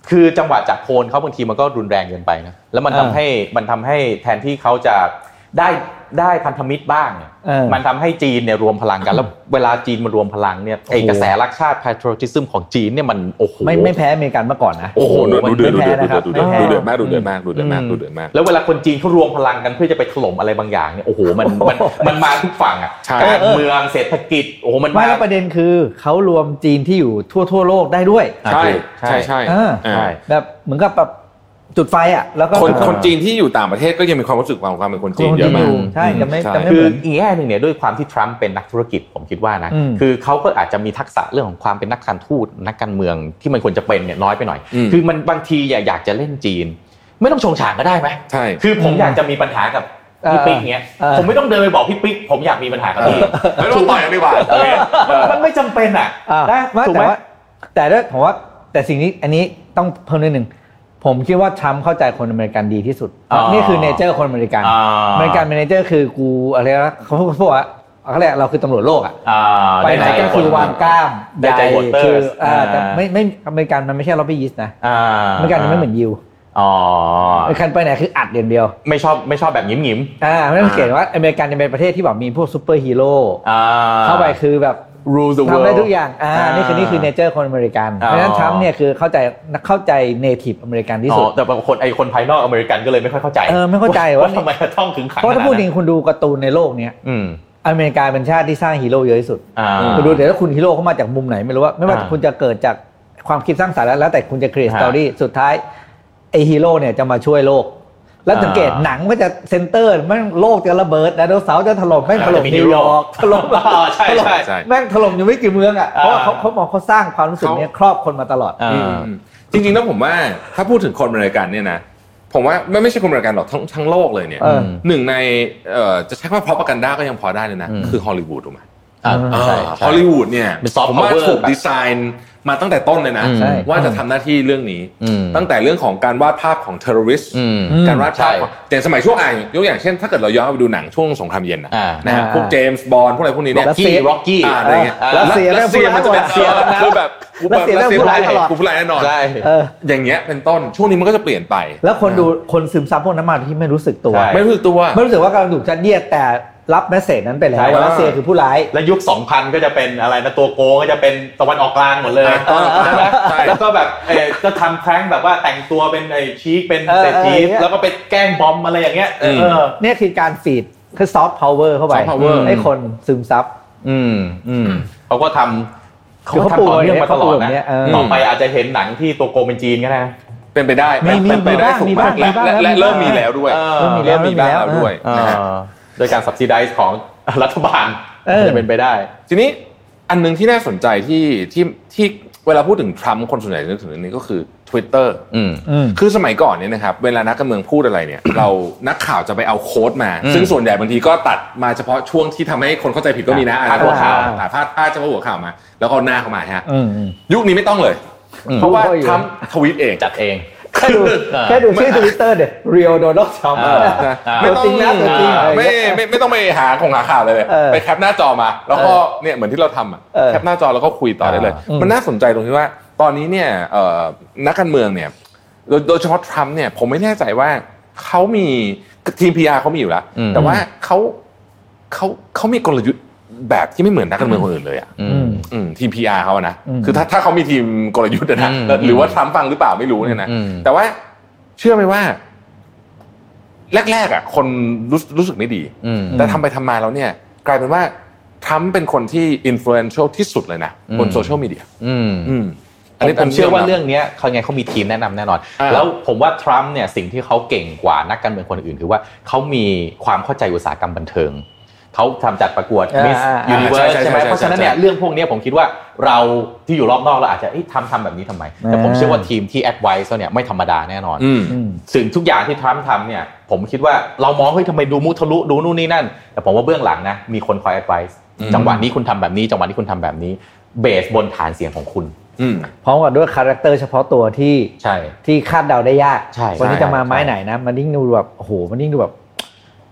คือจังหวะจากโคนเขาบางทีมันก็รุนแรงเกินไปนะแล้วมันทำให้มันทำให้แทนที่เขาจะได้ได้พันธมิตรบ้างเนี่ยมันทำให้จีนเนี่ยรวมพลังกันแล้วเวลาจีนมารวมพลังเนี่ยไอ้กระแสรักชาติ patriotism ของจีนเนี่ยมันโอ้โหไม่ไม่แพ้อเมริกันมาก่อนนะโอ้โหดูเดือดดูเดือดดูเดือดดูเดือดมากดูเดือดมากดูเดือดมากดูเดือดมากแล้วเวลาคนจีนเขารวมพลังกันเพื่อจะไปถล่มอะไรบางอย่างเนี่ยโอ้โหมันมันมันมาทุกฝั่งอ่ะการเมืองเศรษฐกิจโอ้โหมันมาแล้วประเด็นคือเขารวมจีนที่อยู่ทั่วทั่วโลกได้ด้วยใช่ใช่ใช่ใช่แบบเหมือนกับแบบจุดไฟอ่ะแล้วก็คนคนจีนที่อยู่ต่างประเทศก็ยังมีความรู้สึกความความเป็นคนจีนเยอะมากใช่จะไม่จะไม่เหมือนอีกแง่นึงเนี่ยด้วยความที่ทรัมป์เป็นนักธุรกิจผมคิดว่านะคือเขาก็อาจจะมีทักษะเรื่องของความเป็นนักการทูตนักการเมืองที่มันควรจะเป็นเนี่ยน้อยไปหน่อยคือมันบางทีอยากจะเล่นจีนไม่ต้องชงฉางก็ได้ไหมใช่คือผมอยากจะมีปัญหากับพี่ปิ๊กเงี้ยผมไม่ต้องเดินไปบอกพี่ปิ๊กผมอยากมีปัญหากับพี่ไม่ต้องต่อยกันดีกว่ามันไม่จำเป็นอ่ะได้ถูกไหมแต่ด้วยผมว่าแต่สิ่งนี้อันนี้ต้องเพิ่มนิดนึงผมคิดว่าทรัมป์เข้าใจคนอเมริกันดีที่สุดนี่คือเนเจอร์คนอเมริกันอเมริกันเป็นเนเจอร์คือกูอะไรนะเขาพูดว่าเขาเรียกเราคือตำรวจโลกอ่ะไปไหนก็คือวางกล้ามใหญ่คือแต่ไม่ไม่อเมริกันมันไม่ใช่ล็อบบี้ยิสต์นะอเมริกันมันไม่เหมือนยิวอ๋ออเมริกันไปไหนคืออัดอย่างเดียวไม่ชอบไม่ชอบแบบหงิมๆอ่าไม่ต้องเขียนว่าอเมริกันจะเป็นประเทศที่แบบมีพวกซูเปอร์ฮีโร่เข้าไปคือแบบ rule the world ทำได้ทุกอย่างอ่านี่คือนี่คือเนเจอร์คนอเมริกันเพราะฉะนั้นทรัมป์เนี่ยคือเข้าใจเข้าใจเนทีฟอเมริกันที่สุดแต่บางคนไอ้คนภายนอกอเมริกันก็เลยไม่ค่อยเข้าใจเออไม่เข้าใจว่าทำไมต้องถึงขังเพราะถ้าพูดจริงคุณดูการ์ตูนในโลกเนี้ยอเมริกาเป็นชาติที่สร้างฮีโร่เยอะที่สุดคุณดูเดี๋ยวถ้าคุณฮีโร่เข้ามาจากมุมไหนไม่รู้ว่าไม่ว่าคุณจะเกิดจากความคิดสร้างสรรค์แล้วแต่คุณจะ create story สุดท้ายไอ้ฮีโร่เนี่ยจะมาช่วยโลกแล้วสังเกตหนังก็จะเซนเตอร์แม่งโลกจะระเบิดไดโนเสาร์จะถล่มแม่งถล่มนิวยอร์กถล่มใช่ใช่แม่งถล่มอยู่ไม่กี่เมืองอ่ะเพราะเขาเขามองเขาสร้างความรู้สึกนี้ครอบคนมาตลอดจริงๆแล้วผมว่าถ้าพูดถึงคนอเมริกันเนี่ยนะผมว่าไม่ไม่ใช่คนอเมริกันหรอกทั้งทั้งโลกเลยเนี่ยหนึ่งในจะใช้คำว่าพร็อพาแกนดาก็ยังพอได้เลยนะคือฮอลลีวูดถูกไหมฮอลลีวูดเนี่ยผมว่าถูกดีไซน์มาตั้งแต่ต้นเลยนะว่าจะทำหน้าที่เรื่องนี้ตั้งแต่เรื่องของการวาดภาพของเทอร์ริสต์การวาดภาพแต่สมัยช่วงอ่านยกอย่างเช่นถ้าเกิดเราย้อนไปดูหนังช่วงสงครามเย็นนะนะพวกเจมส์บอนด์พวกอะไรพวกนี้เนี่ยร็อกกี้ร็อกกี้อะไรเงี้ยรัสเซียรัสเซียมันจะเป็นเซียคือแบบกูแบบรัสเซียกูผู้ร้ายแน่นอนอย่างเงี้ยเป็นต้นช่วงนี้มันก็จะเปลี่ยนไปแล้วคนดูคนซึมซับพวกนั้นมาที่ไม่รู้สึกตัวไม่รู้สึกตัวไม่รู้สึกว่ากำลังถูกจัดเยียดแต่รับเมสเสจนั้นไปแล้วว่ารัสเซียคือผู้ร้ายและยุคสองพันก็จะเป็นอะไรนะตัวโกงก็จะเป็นตะวันออกกลางหมดเลยใช่ไหมแล้วก็แบบเออก็ทำแพร้งแบบว่าแต่งตัวเป็นไอ้ชีคเป็นเศรษฐีแล้วก็ไปแกล้งบอมอะไรอย่างเงี้ยเออเนี่ยคือการฟีดคือซอฟต์พาวเวอร์เข้าไปให้คนซึมซับอืมอืมเขาก็ทำเขาทำต่อเนื่องมาตลอดนะต่อไปอาจจะเห็นหนังที่ตัวโกงเป็นจีนก็ได้เป็นไปได้เป็นไปได้สูงมากและเริ่มมีแล้วด้วยเริ่มมีแล้วด้วยนะฮะโดยการ subsidize ของรัฐบาลจะเป็นไปได้ทีนี้อันนึงที่น่าสนใจที่ที่ที่เวลาพูดถึงทรัมป์คนส่วนใหญ่นึกถึงอันนี้ก็คือ Twitter คือสมัยก่อนเนี่ยนะครับเวลานักการเมืองพูดอะไรเนี่ยเรานักข่าวจะไปเอาโค้ดมาซึ่งส่วนใหญ่บางทีก็ตัดมาเฉพาะช่วงที่ทำให้คนเข้าใจผิดก็มีนะพาดหัวข่าวพาดพาดเฉพาะหัวข่าวมาแล้วก็หน้าเข้ามาฮะยุคนี้ไม่ต้องเลยเพราะว่าทรัมป์ทวีตเองจัดเองแค่ดูแค่ดูชื่อ Twitter เด้ Real Donald Trump ไม่ต้องไม่ไม่ไม่ต้องไปหาของหาข่าวเลยไปแคปหน้าจอมาแล้วก็เนี่ยเหมือนที่เราทำอ่ะแคปหน้าจอแล้วก็คุยต่อได้เลยมันน่าสนใจตรงที่ว่าตอนนี้เนี่ยนักการเมืองเนี่ยโดยเฉพาะทรัมป์เนี่ยผมไม่แน่ใจว่าเขามีทีม พี อาร์ เขามีอยู่แล้วแต่ว่าเขาเขาเขามีกลยุทธ์แบบที่ไม่เหมือนนักการเมืองคนอื่นเลยอ่ะทีม พี อาร์ เขานะคือถ้าถ้าเขามีทีมกลยุทธ์นะหรือว่าทรัมป์ฟังหรือเปล่าไม่รู้เนี่ยนะแต่ว่าเชื่อไหมว่าแรกๆอ่ะคนรู้รู้สึกไม่ดีแต่ทำไปทำมาแล้วเนี่ยกลายเป็นว่าทรัมป์เป็นคนที่อิมโฟเรนเชียลที่สุดเลยนะบนโซเชียลมีเดียอันนี้ผมเชื่อว่าเรื่องนี้เขาไงเขามีทีมแนะนำแน่นอนแล้วผมว่าทรัมป์เนี่ยสิ่งที่เขาเก่งกว่านักการเมืองคนอื่นคือว่าเขามีความเข้าใจอุตสาหกรรมบันเทิงเขาทำจัดประกวด Miss Universe ใช่ไหมเพราะฉะนั้นเนี่ยเรื่องพวกนี้ผมคิดว่าเราที่อยู่รอบนอกเราอาจจะทำทำแบบนี้ทำไมแต่ผมเชื่อว่าทีมที่ advice เนี่ยไม่ธรรมดาแน่นอนสิ่งทุกอย่างที่ทรัมป์ทำเนี่ยผมคิดว่าเรามองเฮ้ยทำไมดูมุทะลุดูนู่นนี่นั่นแต่ผมว่าเบื้องหลังนะมีคนคอย advice จังหวะนี้คุณทำแบบนี้จังหวะนี้คุณทำแบบนี้เบสบนฐานเสียงของคุณพร้อมกับด้วยคาแรคเตอร์เฉพาะตัวที่ที่คาดเดาได้ยากวันนี้จะมาไม้ไหนนะมันยิ่งดูแบบโอ้โหมันยิ่งดูแบบ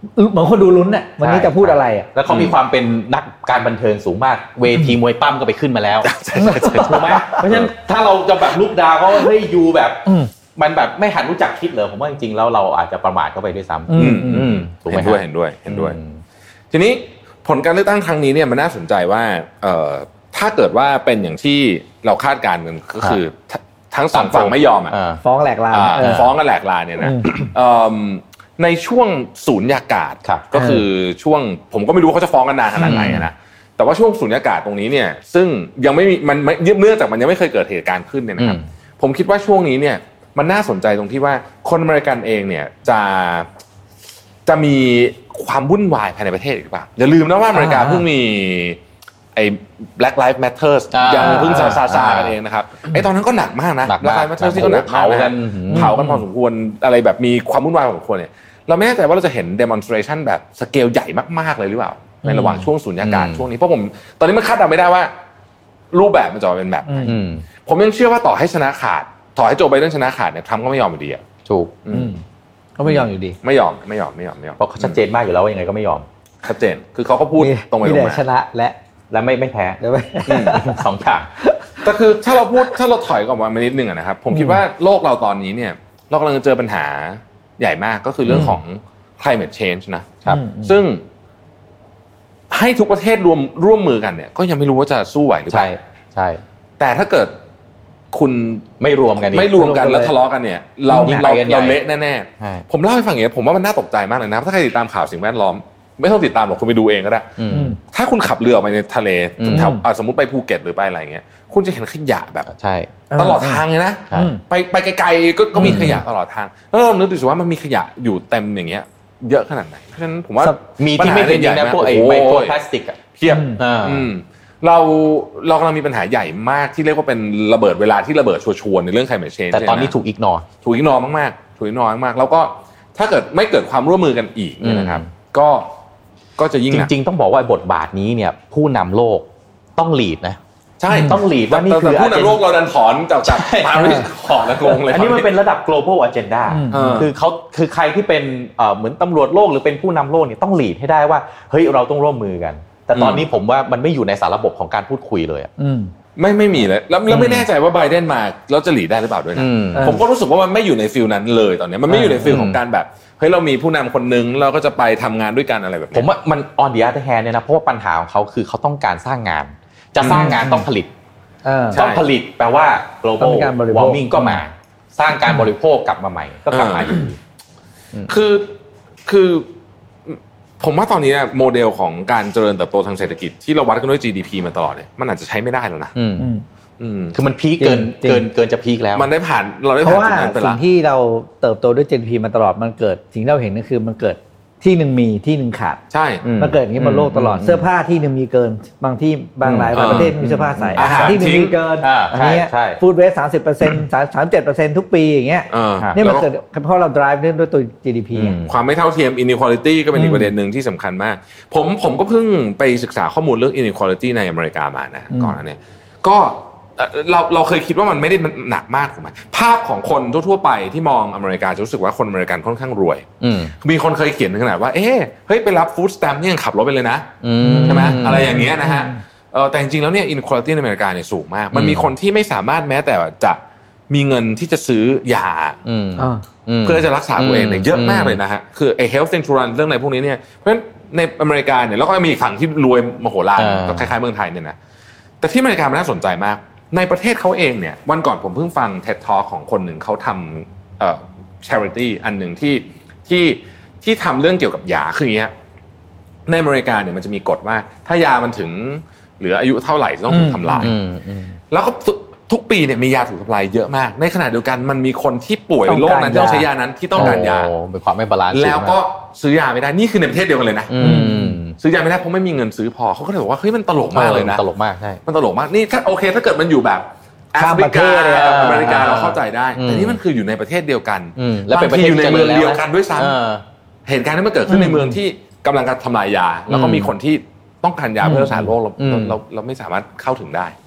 เหมือนคนดูลุ้นน่ะวันนี้จะพูดอะไรอ่ะแล้วเขามีความเป็นนักการบันเทิงสูงมากเวทีมวยปั้มก็ไปขึ้นมาแล้วถูกไหมเพราะฉะนั้นถ้าเราจะแบบลุกดาวเขาเฮ้ยยูแบบมันแบบไม่หันรู้จักคิดเลยผมว่าจริงๆแล้วเราอาจจะประมาทเข้าไปด้วยซ้ำถูกไหมเห็นด้วยเห็นด้วยเห็นด้วยทีนี้ผลการเลือกตั้งครั้งนี้เนี่ยมันน่าสนใจว่าถ้าเกิดว่าเป็นอย่างที่เราคาดการณ์กันก็คือทั้งสองฝั่งไม่ยอมอ่ะฟ้องแหลกลาฟ้องกันแหลกลาเนี่ยนะในช่วงสูญญากาศก็คือช่วงผมก็ไม่รู้เขาจะฟ้องกันนานขนาดไหนนะแต่ว่าช่วงสูญญากาศตรงนี้เนี่ยซึ่งยังไม่มีมันเนื่องจากมันยังไม่เคยเกิดเหตุการณ์ขึ้นเนี่ยนะครับผมคิดว่าช่วงนี้เนี่ยมันน่าสนใจตรงที่ว่าคนอเมริกันเองเนี่ยจะจะมีความวุ่นวายภายในประเทศหรือเปล่าอย่าลืมนะว่าอเมริกาเพิ่งมีไอ้ Black Lives Matter ยังเพิ่งซาซากันเองนะครับไอ้ตอนนั้นก็หนักมากนะ Black Lives Matter ที่ก็หนักเผากันเผากันพอสมควรอะไรแบบมีความวุ่นวายพอสมควรเนี่ยเราไม่แน่ใจว่าเราจะเห็น demonstration แบบสเกลใหญ่มากๆเลยหรือเปล่าในระหว่างช่วงสุญญากาศช่วงนี้เพราะผมตอนนี้มันคาดเดาไม่ได้ว่ารูปแบบมันจะเป็นแบบไหนผมยังเชื่อว่าต่อให้ชนะขาดต่อให้โจไบเดนชนะขาดเนี่ยทรัมป์ก็ไม่ยอมอยู่ดีอ่ะถูกก็ไม่ยอมอยู่ดีไม่ยอมไม่ยอมไม่ยอมไม่ยอมเพราะเขาชัดเจนมากอยู่แล้วว่ายังไงก็ไม่ยอมชัดเจนคือเขาก็พูดตรงไปตรงมาชนะและและไม่ไม่แพ้สองอย่างแต่คือถ้าเราพูดถ้าเราถอยกลับมานิดนึงนะครับผมคิดว่าโลกเราตอนนี้เนี่ยเรากำลังเจอปัญหาใหญ่มากก็คือเรื่องของ climate change นะครับซึ่งให้ทุกประเทศรวมร่วมมือกันเนี่ยก็ยังไม่รู้ว่าจะสู้ไหวหรือเปล่าใช่ใช่แต่ถ้าเกิดคุณไม่รวมกันไม่รวมกันแล้วทะเลาะกันเนี่ยเราเราเราเละแน่ๆผมเล่าให้ฟังอย่างนี้ผมว่ามันน่าตกใจมากเลยนะถ้าใครติดตามข่าวสิ่งแวดล้อมไม่ต้องติดตามหรอกคุณไปดูเองก็ได้ถ้าคุณขับเรือออกไปในทะเลแถวสมมติไปภูเก็ตหรือไปอะไรเงี้ยคุณจะเห็นขยะแบบใช่ตลอดทางเลยนะไปไปไกลๆก็ก็มีขยะตลอดทางแล้วเรานึกดูสิว่ามันมีขยะอยู่เต็มอย่างเงี้ยเยอะขนาดไหนเพราะฉะนั้นผมว่ามีที่ไม่เป็นอย่างนั้นพวกไอ้ไมโครพลาสติกอ่ะเพียบเราเรากำลังมีปัญหาใหญ่มากที่เรียกว่าเป็นระเบิดเวลาที่ระเบิดชัวร์ๆในเรื่อง climate change แต่ตอนนี้ถูกอิกนอร์ถูกอิกนอร์มากๆถูกอิกนอร์มากๆแล้วก็ถ้าเกิดไม่เกิดความร่วมมือกันอีกเนี่ยนะครับก็ก็จะยิ่งจริงๆต้องบอกว่าบทบาทนี้เนี่ยผู้นำโลกต้องลีดนะใช่ต้องลีดว่านี่คือผู้นำโลกเราดันถอนจากจากมาไม่ถอนแล้วลงเลยอันนี้มันเป็นระดับ global agenda คือเขาคือใครที่เป็นเหมือนตำรวจโลกหรือเป็นผู้นำโลกเนี่ยต้องลีดให้ได้ว่าเฮ้ยเราต้องร่วมมือกันแต่ตอนนี้ผมว่ามันไม่อยู่ในสารระบบของการพูดคุยเลยอ่ะไม่ไม่มีเลยแล้วแล้วไม่แน่ใจว่าไบเดนมาแล้วจะหลีดได้หรือเปล่าด้วยนะผมก็รู้สึกว่ามันไม่อยู่ในฟิลนั้นเลยตอนนี้มันไม่อยู่ในฟิลของการแบบเฮ้ยเรามีผู้นำคนนึงเราก็จะไปทำงานด้วยกันอะไรแบบนี้ผมว่ามัน on the other hand เนี่ยนะเพราะว่าปัญหาของเขาคือเขาต้องการสร้างงานจะสร้างงานต้องผลิตต้องผลิตแปลว่า global warming ก็มาสร้างการบริโภคกลับมาใหม่ก็กลับมาอยู่คือคือผมว่าตอนนี้โมเดลของการเจริญเติบโตทางเศรษฐกิจที่เราวัดกันด้วย จี ดี พี มาตลอดเนี่ยมันอาจจะใช้ไม่ได้แล้วนะคือมันพีคเกินเกินเกินจะพีคแล้วมันได้ผ่านเราได้ผ่านจุดนั้นไปแล้วสิ่งที่เราเติบโตด้วย จี ดี พี มาตลอดมันเกิดสิ่งที่เราเห็นก็คือมันเกิดที่นึงมีที่นึงขาดใช่มันเกิดอย่างนี้บนโลกตลอดเสื้อผ้าที่นึงมีเกินบางที่บางหลายประเทศมีเสื้อผ้าใส่อาหารที่นึงมีเกินอันนี้ฟู้ดเวสต์ สามสิบเปอร์เซ็นต์ สามสิบเจ็ดเปอร์เซ็นต์ ทุกปีอย่างเงี้ยนี่มันเกิดเพราะเรา drive ด้วยตัว จี ดี พีความไม่เท่าเทียม inequality ก็เป็นอีกประเด็นนึงที่สำคัญมากผมผมก็เพิ่งไปศึกษาข้อมูลเรื่อง inequality ในอเมริกามานะก่อนอันนี้ก็เราเราเคยคิดว่ามันไม่ได้หนักมากถูกไหมภาพของคนทั่วๆไปที่มองอเมริกาจะรู้สึกว่าคนอเมริกันค่อนข้างรวยมีคนเคยเขียนถึงขนาดว่าเอ๊ะเฮ้ยไปรับฟู้ดสแตมป์นี่ยังขับรถไปเลยนะใช่ไหมอะไรอย่างเงี้ยนะฮะแต่จริงๆแล้วเนี่ย inequality ในอเมริกาเนี่ยสูงมากมันมีคนที่ไม่สามารถแม้แต่จะมีเงินที่จะซื้อยาเพื่อจะรักษาตัวเองเนี่ยเยอะมากเลยนะฮะคือไอ้ health insurance เรื่องอะไรพวกนี้เนี่ยเพราะฉะนั้นในอเมริกาเนี่ยแล้วก็มีอีกฝั่งที่รวยมโหฬารคล้ายๆเมืองไทยเนี่ยนะแต่ที่อเมริกามันน่าสนใจมากในประเทศเขาเองเนี่ยวันก่อนผมเพิ่งฟัง ที อี ดี Talk ของคนหนึ่งเขาทำเอ่อ charity อันหนึ่งที่ที่ที่ทำเรื่องเกี่ยวกับยาคืออย่างเงี้ยในอเมริกาเนี่ยมันจะมีกฎว่าถ้ายามันถึงเหลืออายุเท่าไหร่จะต้องถูกทำลายแล้วก็ทุกปีเนี่ยมียาถูกทำลายเยอะมากในขณะเดียวกันมันมีคนที่ป่วยโรคนั้นที่ต้องใช้ยานั้นที่ต้องการยาเป็นความไม่บาลานซ์แล้วก็ซื้อยาไม่ได้นี่คือในประเทศเดียวกันเลยนะซื้อยาไม่ได้เพราะไม่มีเงินซื้อพอเขาก็เลยบอกว่าเฮ้ยมันตลกมากเลยนะตลกมากใช่มันตลกมากนี่ถ้าโอเคถ้าเกิดมันอยู่แบบแอฟริกาอเมริกาเราเข้าใจได้แต่นี่มันคืออยู่ในประเทศเดียวกันและเป็นประเทศอยู่ในเมืองเดียวกันด้วยซ้ำเหตุการณ์ที่มันเกิดขึ้นในเมืองที่กำลังการทำลายยาแล้วก็มีคนที่ต้องการยาเพื่อรักษาโรคเราเราเราไม่สามารถเข้าถึงได้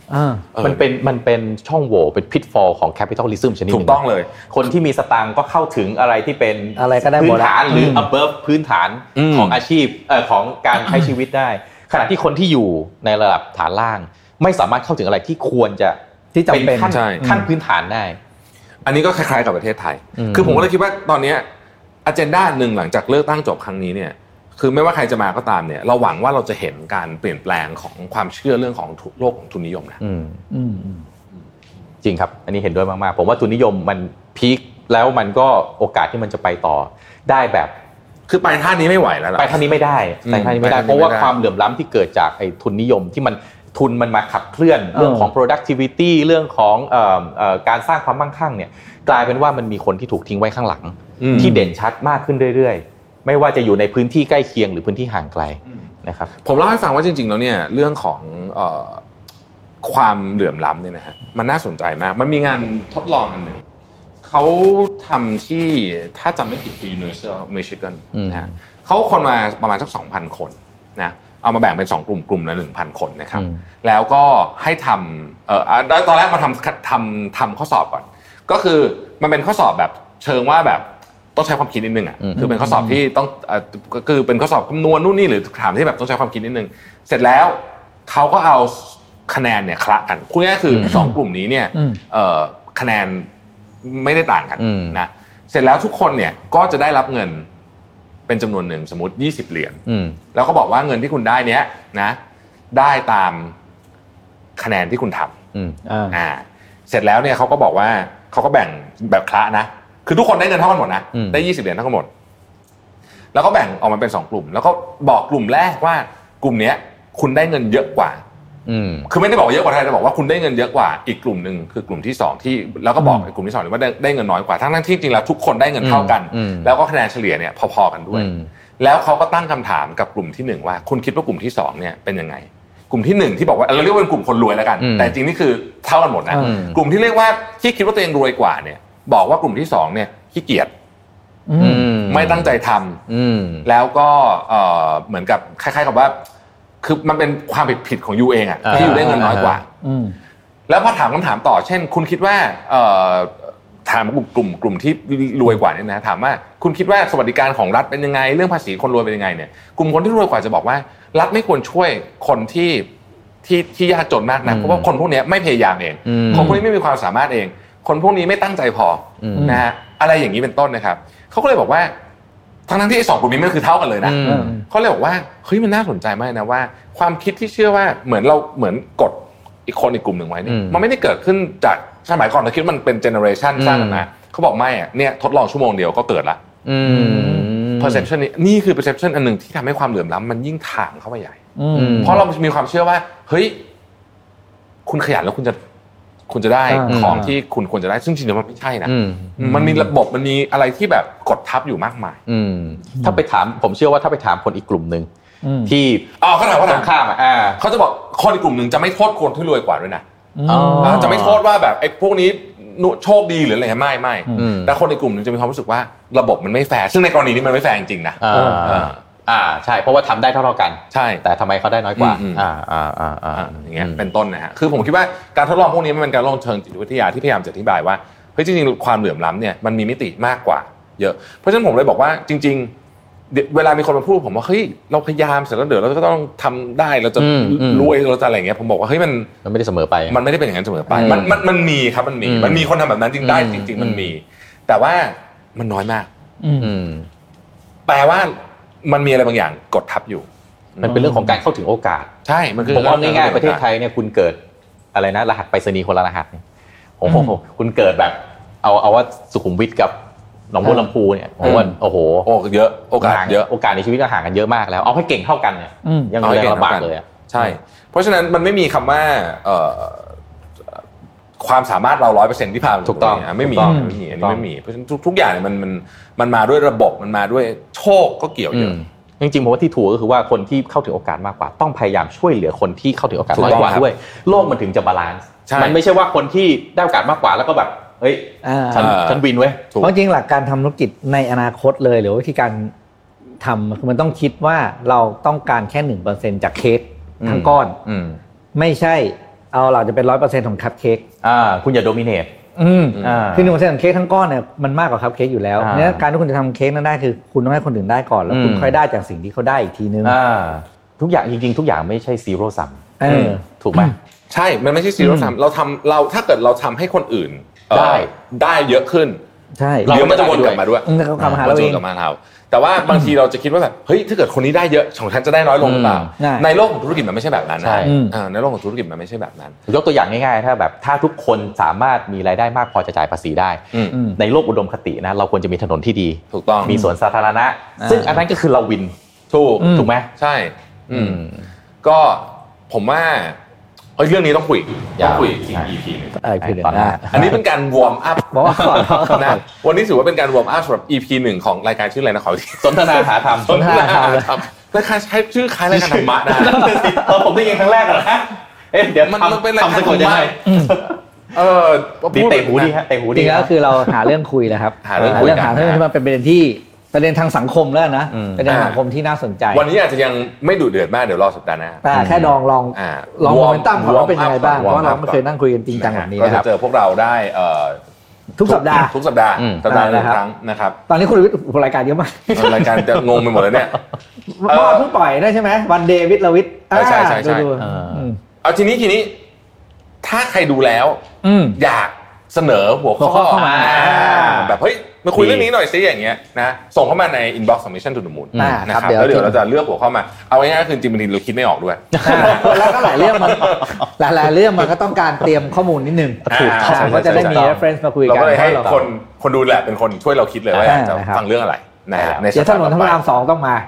มันเป็นมันเป็นช่องโหว่เป็น pitfall ของ capitalism ชนิดนึงถูกต้องเลยคนที่มีสตางค์ก็เข้าถึงอะไรที่เป็นอะไรก็ได้พื้นฐานหรือ above พื้นฐานของอาชีพเอ่อของการใช้ชีวิตได้ขณะที่คนที่อยู่ในระดับฐานล่างไม่สามารถเข้าถึงอะไรที่ควรจะที่จำเป็นขั้นขั้นพื้นฐานได้อันนี้ก็คล้ายๆกับประเทศไทยคือผมก็เลยคิดว่าตอนนี้agenda หนึ่งหลังจากเลือกตั้งจบครั้งนี้เนี่ยคือไม่ว่าใครจะมาก็ตามเนี่ยเราหวังว่าเราจะเห็นการเปลี่ยนแปลงของความเชื่อเรื่องของโลกของทุนนิยมนะจริงครับอันนี้เห็นด้วยมากๆผมว่าทุนนิยมมันพีคแล้วมันก็โอกาสที่มันจะไปต่อได้แบบคือไปท่านี้ไม่ไหวแล้วไปท่านี้ไม่ได้ไปท่านี้ไม่ได้เพราะว่าความเหลื่อมล้ำที่เกิดจากไอ้ทุนนิยมที่มันทุนมันมาขับเคลื่อนเรื่องของ productivity เรื่องของเอ่อเอ่อการสร้างความมั่งคั่งเนี่ยกลายเป็นว่ามันมีคนที่ถูกทิ้งไว้ข้างหลังที่เด่นชัดมากขึ้นเรื่อยๆไม่ว่าจะอยู่ในพื้นที่ใกล้เคียงหรือพื้นที่ห่างไกลนะครับผมเล่าให้ฟังว่าจริงๆแล้วเนี่ยเรื่องของเอ่อความเหลื่อมล้ำเนี่ยนะฮะมันน่าสนใจมากมันมีงานทดลองอันหนึ่งเขาทำที่ถ้าจำไม่ผิดที่ University of Michigan นะฮะเขาคนมาประมาณสัก สองพัน คนนะเอามาแบ่งเป็นสองกลุ่มกลุ่มละ หนึ่งพัน คนนะครับแล้วก็ให้ทำเอ่อตอนแรกมาทำทำทำข้อสอบก่อนก็คือมันเป็นข้อสอบแบบเชิงว่าแบบต้องใช้ความคิดนิดนึงอ่ะคือเป็นข้อสอบที่ต้องก็คือเป็นข้อสอบคำนวณนู่นนี่หรือถามที่แบบต้องใช้ความคิดนิดนึงเสร็จแล้วเขาก็เอาคะแนนเนี่ยคละกันพูดง่ายๆคือสองกลุ่มนี้เนี่ยเอ่อคะแนนไม่ได้ต่างกันนะเสร็จแล้วทุกคนเนี่ยก็จะได้รับเงินเป็นจำนวนหนึ่งสมมุติยี่สิบเหรียญแล้วก็บอกว่าเงินที่คุณได้เนี้ยนะได้ตามคะแนนที่คุณทำอ่าเสร็จแล้วเนี่ยเขาก็บอกว่าเขาก็แบ่งแบบคละนะคือทุกคนได้เงินเท่ากันหมดนะได้ยี่สิบเหรียญเท่ากันหมดแล้วก็แบ่งออกมาเป็นสองกลุ่มแล้วก็บอกกลุ่มแรกว่ากลุ่มเนี้ยคุณได้เงินเยอะกว่าคือไม่ได้บอกเยอะกว่าใครแต่บอกว่าคุณได้เงินเยอะกว่าอีกกลุ่มนึงคือกลุ่มที่สองที่แล้วก็บอกไอ้กลุ่มที่สองว่าได้ได้เงินน้อยกว่าทั้งๆที่จริงแล้วทุกคนได้เงินเท่ากันแล้วก็คะแนนเฉลี่ยเนี่ยพอๆกันด้วยแล้วเขาก็ตั้งคำถามกับกลุ่มที่หนึ่งว่าคุณคิดว่ากลุ่มที่สองเนี่ยเป็นยังไงกลุ่มที่หนึ่งที่บอกว่าเราเรียกว่าเป็นกลุ่มคนรวยแล้วกันแต่จริงนี่คือเท่ากันหมดนะกลุ่มที่เรียกว่าที่คิดว่าตัวเองรวยกว่าเนี่ยบอกว่ากลุ่มที่สองเนี่ยขี้เกียจไม่ตั้งใจทำแล้วก็เหมือนกับคล้ายๆกับว่าคือมันเป็นความผิดผิดของยูเองอ่ะที่ยูได้เงินน้อยกว่าแล้วพอถามคำถามต่อเช่นคุณคิดว่าถามกลุ่มกลุ่มกลุ่มที่รวยกว่านี่นะถามว่าคุณคิดว่าสวัสดิการของรัฐเป็นยังไงเรื่องภาษีคนรวยเป็นยังไงเนี่ยกลุ่มคนที่รวยกว่าจะบอกว่ารัฐไม่ควรช่วยคนที่ที่ที่ยากจนมากนะเพราะว่าคนพวกนี้ไม่พยายามเองคนพวกนี้ไม่มีความสามารถเองคนพวกนี้ไม่ตั้งใจพอนะฮะอะไรอย่างนี้เป็นต้นนะครับเขาก็เลยบอกว่าทั้งๆที่ไอ้สองกลุ่มนี้มันคือเท่ากันเลยนะเขาเลยบอกว่าเฮ้ยมันน่าสนใจมากนะว่าความคิดที่เชื่อว่าเหมือนเราเหมือนกดอีกคนอีกกลุ่มหนึ่งไว้เนี่ยมันไม่ได้เกิดขึ้นจากสมัยก่อนเราคิดมันเป็นเจเนอเรชันสร้างมาเขาบอกไม่อ่ะเนี่ยทดลองชั่วโมงเดียวก็เกิดละ perception นี้นี่คือ perception อันนึงที่ทำให้ความเหลื่อมล้ำมันยิ่งถ่างเข้าไปใหญ่เพราะเรามีความเชื่อว่าเฮ้ยคุณขยันแล้วคุณจะคุณจะได้ของที่คุณควรจะได้ซึ่งจริงๆมันไม่ใช่นะมันมีระบบมันมีอะไรที่แบบกดทับอยู่มากมายถ้าไปถามผมเชื่อว่าถ้าไปถามคนอีกกลุ่มนึงที่อ๋อเขาถามว่าตรงข้ามอ่ะเขาจะบอกคนอีกกลุ่มนึงจะไม่โทษคนที่รวยกว่าด้วยนะจะไม่โทษว่าแบบไอ้พวกนี้โชคดีหรืออะไรไม่ไม่แต่คนในกลุ่มนึงจะมีความรู้สึกว่าระบบมันไม่แฟร์ซึ่งในกรณีนี้มันไม่แฟร์จริงๆนะอ่าใช่เพราะว่าทำได้เท่าๆกันใช่แต่ทำไมเขาได้น้อยกว่าอ่าอ่าอ่าอ่าอย่างเงี้ยเป็นต้นนะฮะคือผมคิดว่าการทดลองพวกนี้มันเป็นการลองเชิงจิตวิทยาที่พยายามจะอธิบายว่าเฮ้ยจริงๆความเหลื่อมล้ำเนี่ยมันมีมิติมากกว่าเยอะเพราะฉะนั้นผมเลยบอกว่าจริงๆเวลามีคนมาพูดผมว่าเฮ้ยเราพยายามเสร็จแล้วเดี๋ยวเราก็ต้องทำได้เราจะรวยเราจะอะไรอย่างเงี้ยผมบอกว่าเฮ้ยมันมันไม่ได้เสมอไปมันไม่ได้เป็นอย่างนั้นเสมอไปมันมันมันมีครับมันมีมันมีคนทำแบบนั้นจริงได้จริงๆมันมีแต่ว่ามันน้อยมากแปลว่ามันมีอะไรบางอย่างกดทับอยู่มันเป็นเรื่องของการเข้าถึงโอกาสใช่มันคือผมว่าง่ายๆประเทศไทยเนี่ยคุณเกิดอะไรนะรหัสไปรษณีย์คนละรหัสเนี่ยโอ้โหคุณเกิดแบบเอาเอาว่าสุขุมวิทกับหนองบัวลำพูเนี่ยผมว่าโอ้โหโอ้เยอะโอกาสเยอะโอกาสในชีวิตก็ห่างกันเยอะมากแล้วเอาให้เก่งเท่ากันเนี่ยยังยังลำบากเลยอ่ะใช่เพราะฉะนั้นมันไม่มีคำว่าความสามารถเรา ร้อยเปอร์เซ็นต์ ที่ผ่านถูกต้องไม่มีไม่มีอันนี้ไม่มีเพราะฉะนั้นทุกอย่างเนี่ยมันมันมันมาด้วยระบบมันมาด้วยโชคก็เกี่ยวเยอะจริงๆผมว่าที่ถูกก็คือว่าคนที่เข้าถึงโอกาสมากกว่าต้องพยายามช่วยเหลือคนที่เข้าถึงโอกาสน้อยกว่าด้วยโลกมันถึงจะบาลานซ์มันไม่ใช่ว่าคนที่ได้โอกาสมากกว่าแล้วก็แบบเฮ้ยฉันฉันวินเว้ยเพราะจริงหลักการทำธุรกิจในอนาคตเลยหรือวิธีการทำคือมันต้องคิดว่าเราต้องการแค่ หนึ่งเปอร์เซ็นต์ จากเค้กทั้งก้อนไม่ใช่เอาเราจะเป็น ร้อยเปอร์เซ็นต์ ของคัพเค้กอ่าคุณอย่าโดมิเนตอืมอ่าคือ หนึ่งเปอร์เซ็นต์ ของเค้กทั้งก้อนเนี่ยมันมากกว่าคัพเค้กอยู่แล้วเนี่ยการที่คุณจะทำเค้กนั้นได้คือคุณต้องให้คนอื่นได้ก่อนแล้วคุณค่อยได้จากสิ่งที่เขาได้อีกทีนึงอ่าทุกอย่างจริงๆทุกอย่างไม่ใช่ซีโร่ซัมถูกไหมใช่มันไม่ใช่ซีโร่ซัมเราทำเราถ้าเกิดเราทำให้คนอื่นได้ได้เยอะขึ้นใช่เดี๋ยวมันจะวนกลับมาด้วยเขากลับมาหาเราเองกลับมาเราแต่ว่าบางทีเราจะคิดว่าแบบเฮ้ยถ้าเกิดคนนี้ได้เยอะของฉันจะได้น้อยลงหรือเปล่าในโลกของธุรกิจมันไม่ใช่แบบนั้นนะในโลกของธุรกิจมันไม่ใช่แบบนั้นยกตัวอย่างง่ายๆถ้าแบบถ้าทุกคนสามารถมีรายได้มากพอจะจ่ายภาษีได้ในโลกอุดมคตินะเราควรจะมีถนนที่ดีถูกต้องมีสวนสาธารณะซึ่งอันนั้นก็คือเราวินถูกถูกไหมใช่ก็ผมว่าเฮ้ยเรื่องนี้ต้องคุยต้องคุยอีก อี พี นึงเออคือเดี๋ยวนะอันนี้เป็นการวอร์มอัพบอกว่าก่อนนะวันนี้ถือว่าเป็นการวอร์มอัพสำหรับ อี พี หนึ่งของรายการชื่ออะไรนะขอสนทนาหาธรรมสนทนาหาธรรมรายการใช้ชื่อคล้ายรายการธรรมะนะเออผมได้ยินครั้งแรกแล้วนะเอ๊ะเดี๋ยวมันมันเป็นรายการธรรมะเออดีเตะหูดีฮะเตะหูดีจริงๆก็คือเราหาเรื่องคุยแหละครับหาเรื่องเรื่องหาเรื่องที่มันเป็นประเด็นที่ประเด็นทางสังคมแล้วนะประเด็นสังคมที่น่าสนใจวันนี้อาจจะยังไม่ดุเดือดมากเดี๋ยวรอสัปดาห์หน้าแต่แค่ลองลองลองโมเมนตัมของเราเป็นยังไงบ้างเพราะเราไม่เคยนั่งคุยกันจริงจังแบบนี้นะครับก็จะเจอพวกเราได้ทุกสัปดาห์ทุกสัปดาห์สัปดาห์ละครั้งนะครับตอนนี้คุณวิทย์รายการเยอะมากรายการจะงงไปหมดเลยเนี่ยพ่อเพิ่งปล่อยได้ใช่ไหมวันเดวิดลวิทใช่ใช่ใช่เอาทีนี้ทีนี้ถ้าใครดูแล้วอยากเสนอหัวข้อเข้ามาแบบเฮ้ยมาคุยเรื่องนี้หน่อยซิอย่างเงี้ยนะส่งเข้ามาใน inbox ของ Mission to the Moon นะครับแล้วเดี๋ยวเราจะเลือกหัวข้อมาเอาง่ายๆคือจริงๆบางทีเราคิดไม่ออกด้วยแล้วก็หลายเรื่องมันหลายๆเรื่องมันก็ต้องการเตรียมข้อมูลนิดนึงถูกก็จะได้มี reference มาคุยกันเราก็เลยให้คนคนดูแหละเป็นคนช่วยเราคิดเลยว่าจะฟังเรื่องอะไรในในถนนพระรามสองต้องมา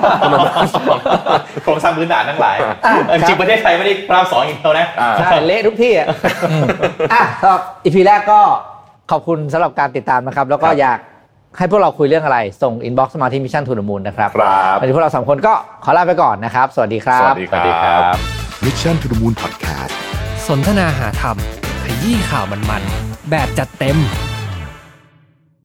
โครงสร้างพื้นฐานทั้งหลายจริงประเทศไทยไม่ได้พระรามสองอย่างเดียวนะใช่เละทุกที่อ่ะอ่ะสำหรับ อี พี แรกก็ขอบคุณสำหรับการติดตามนะครับแล้วก็อยากให้พวกเราคุยเรื่องอะไรส่ง inbox มาที่ Mission to the Moon นะครับวันนี้พวกเราสามคนก็ขอลาไปก่อนนะครับสวัสดีครับสวัสดีครับ Mission to the Moon Podcast สนทนาหาธรรมขยี้ข่าวมันๆแบบจัดเต็ม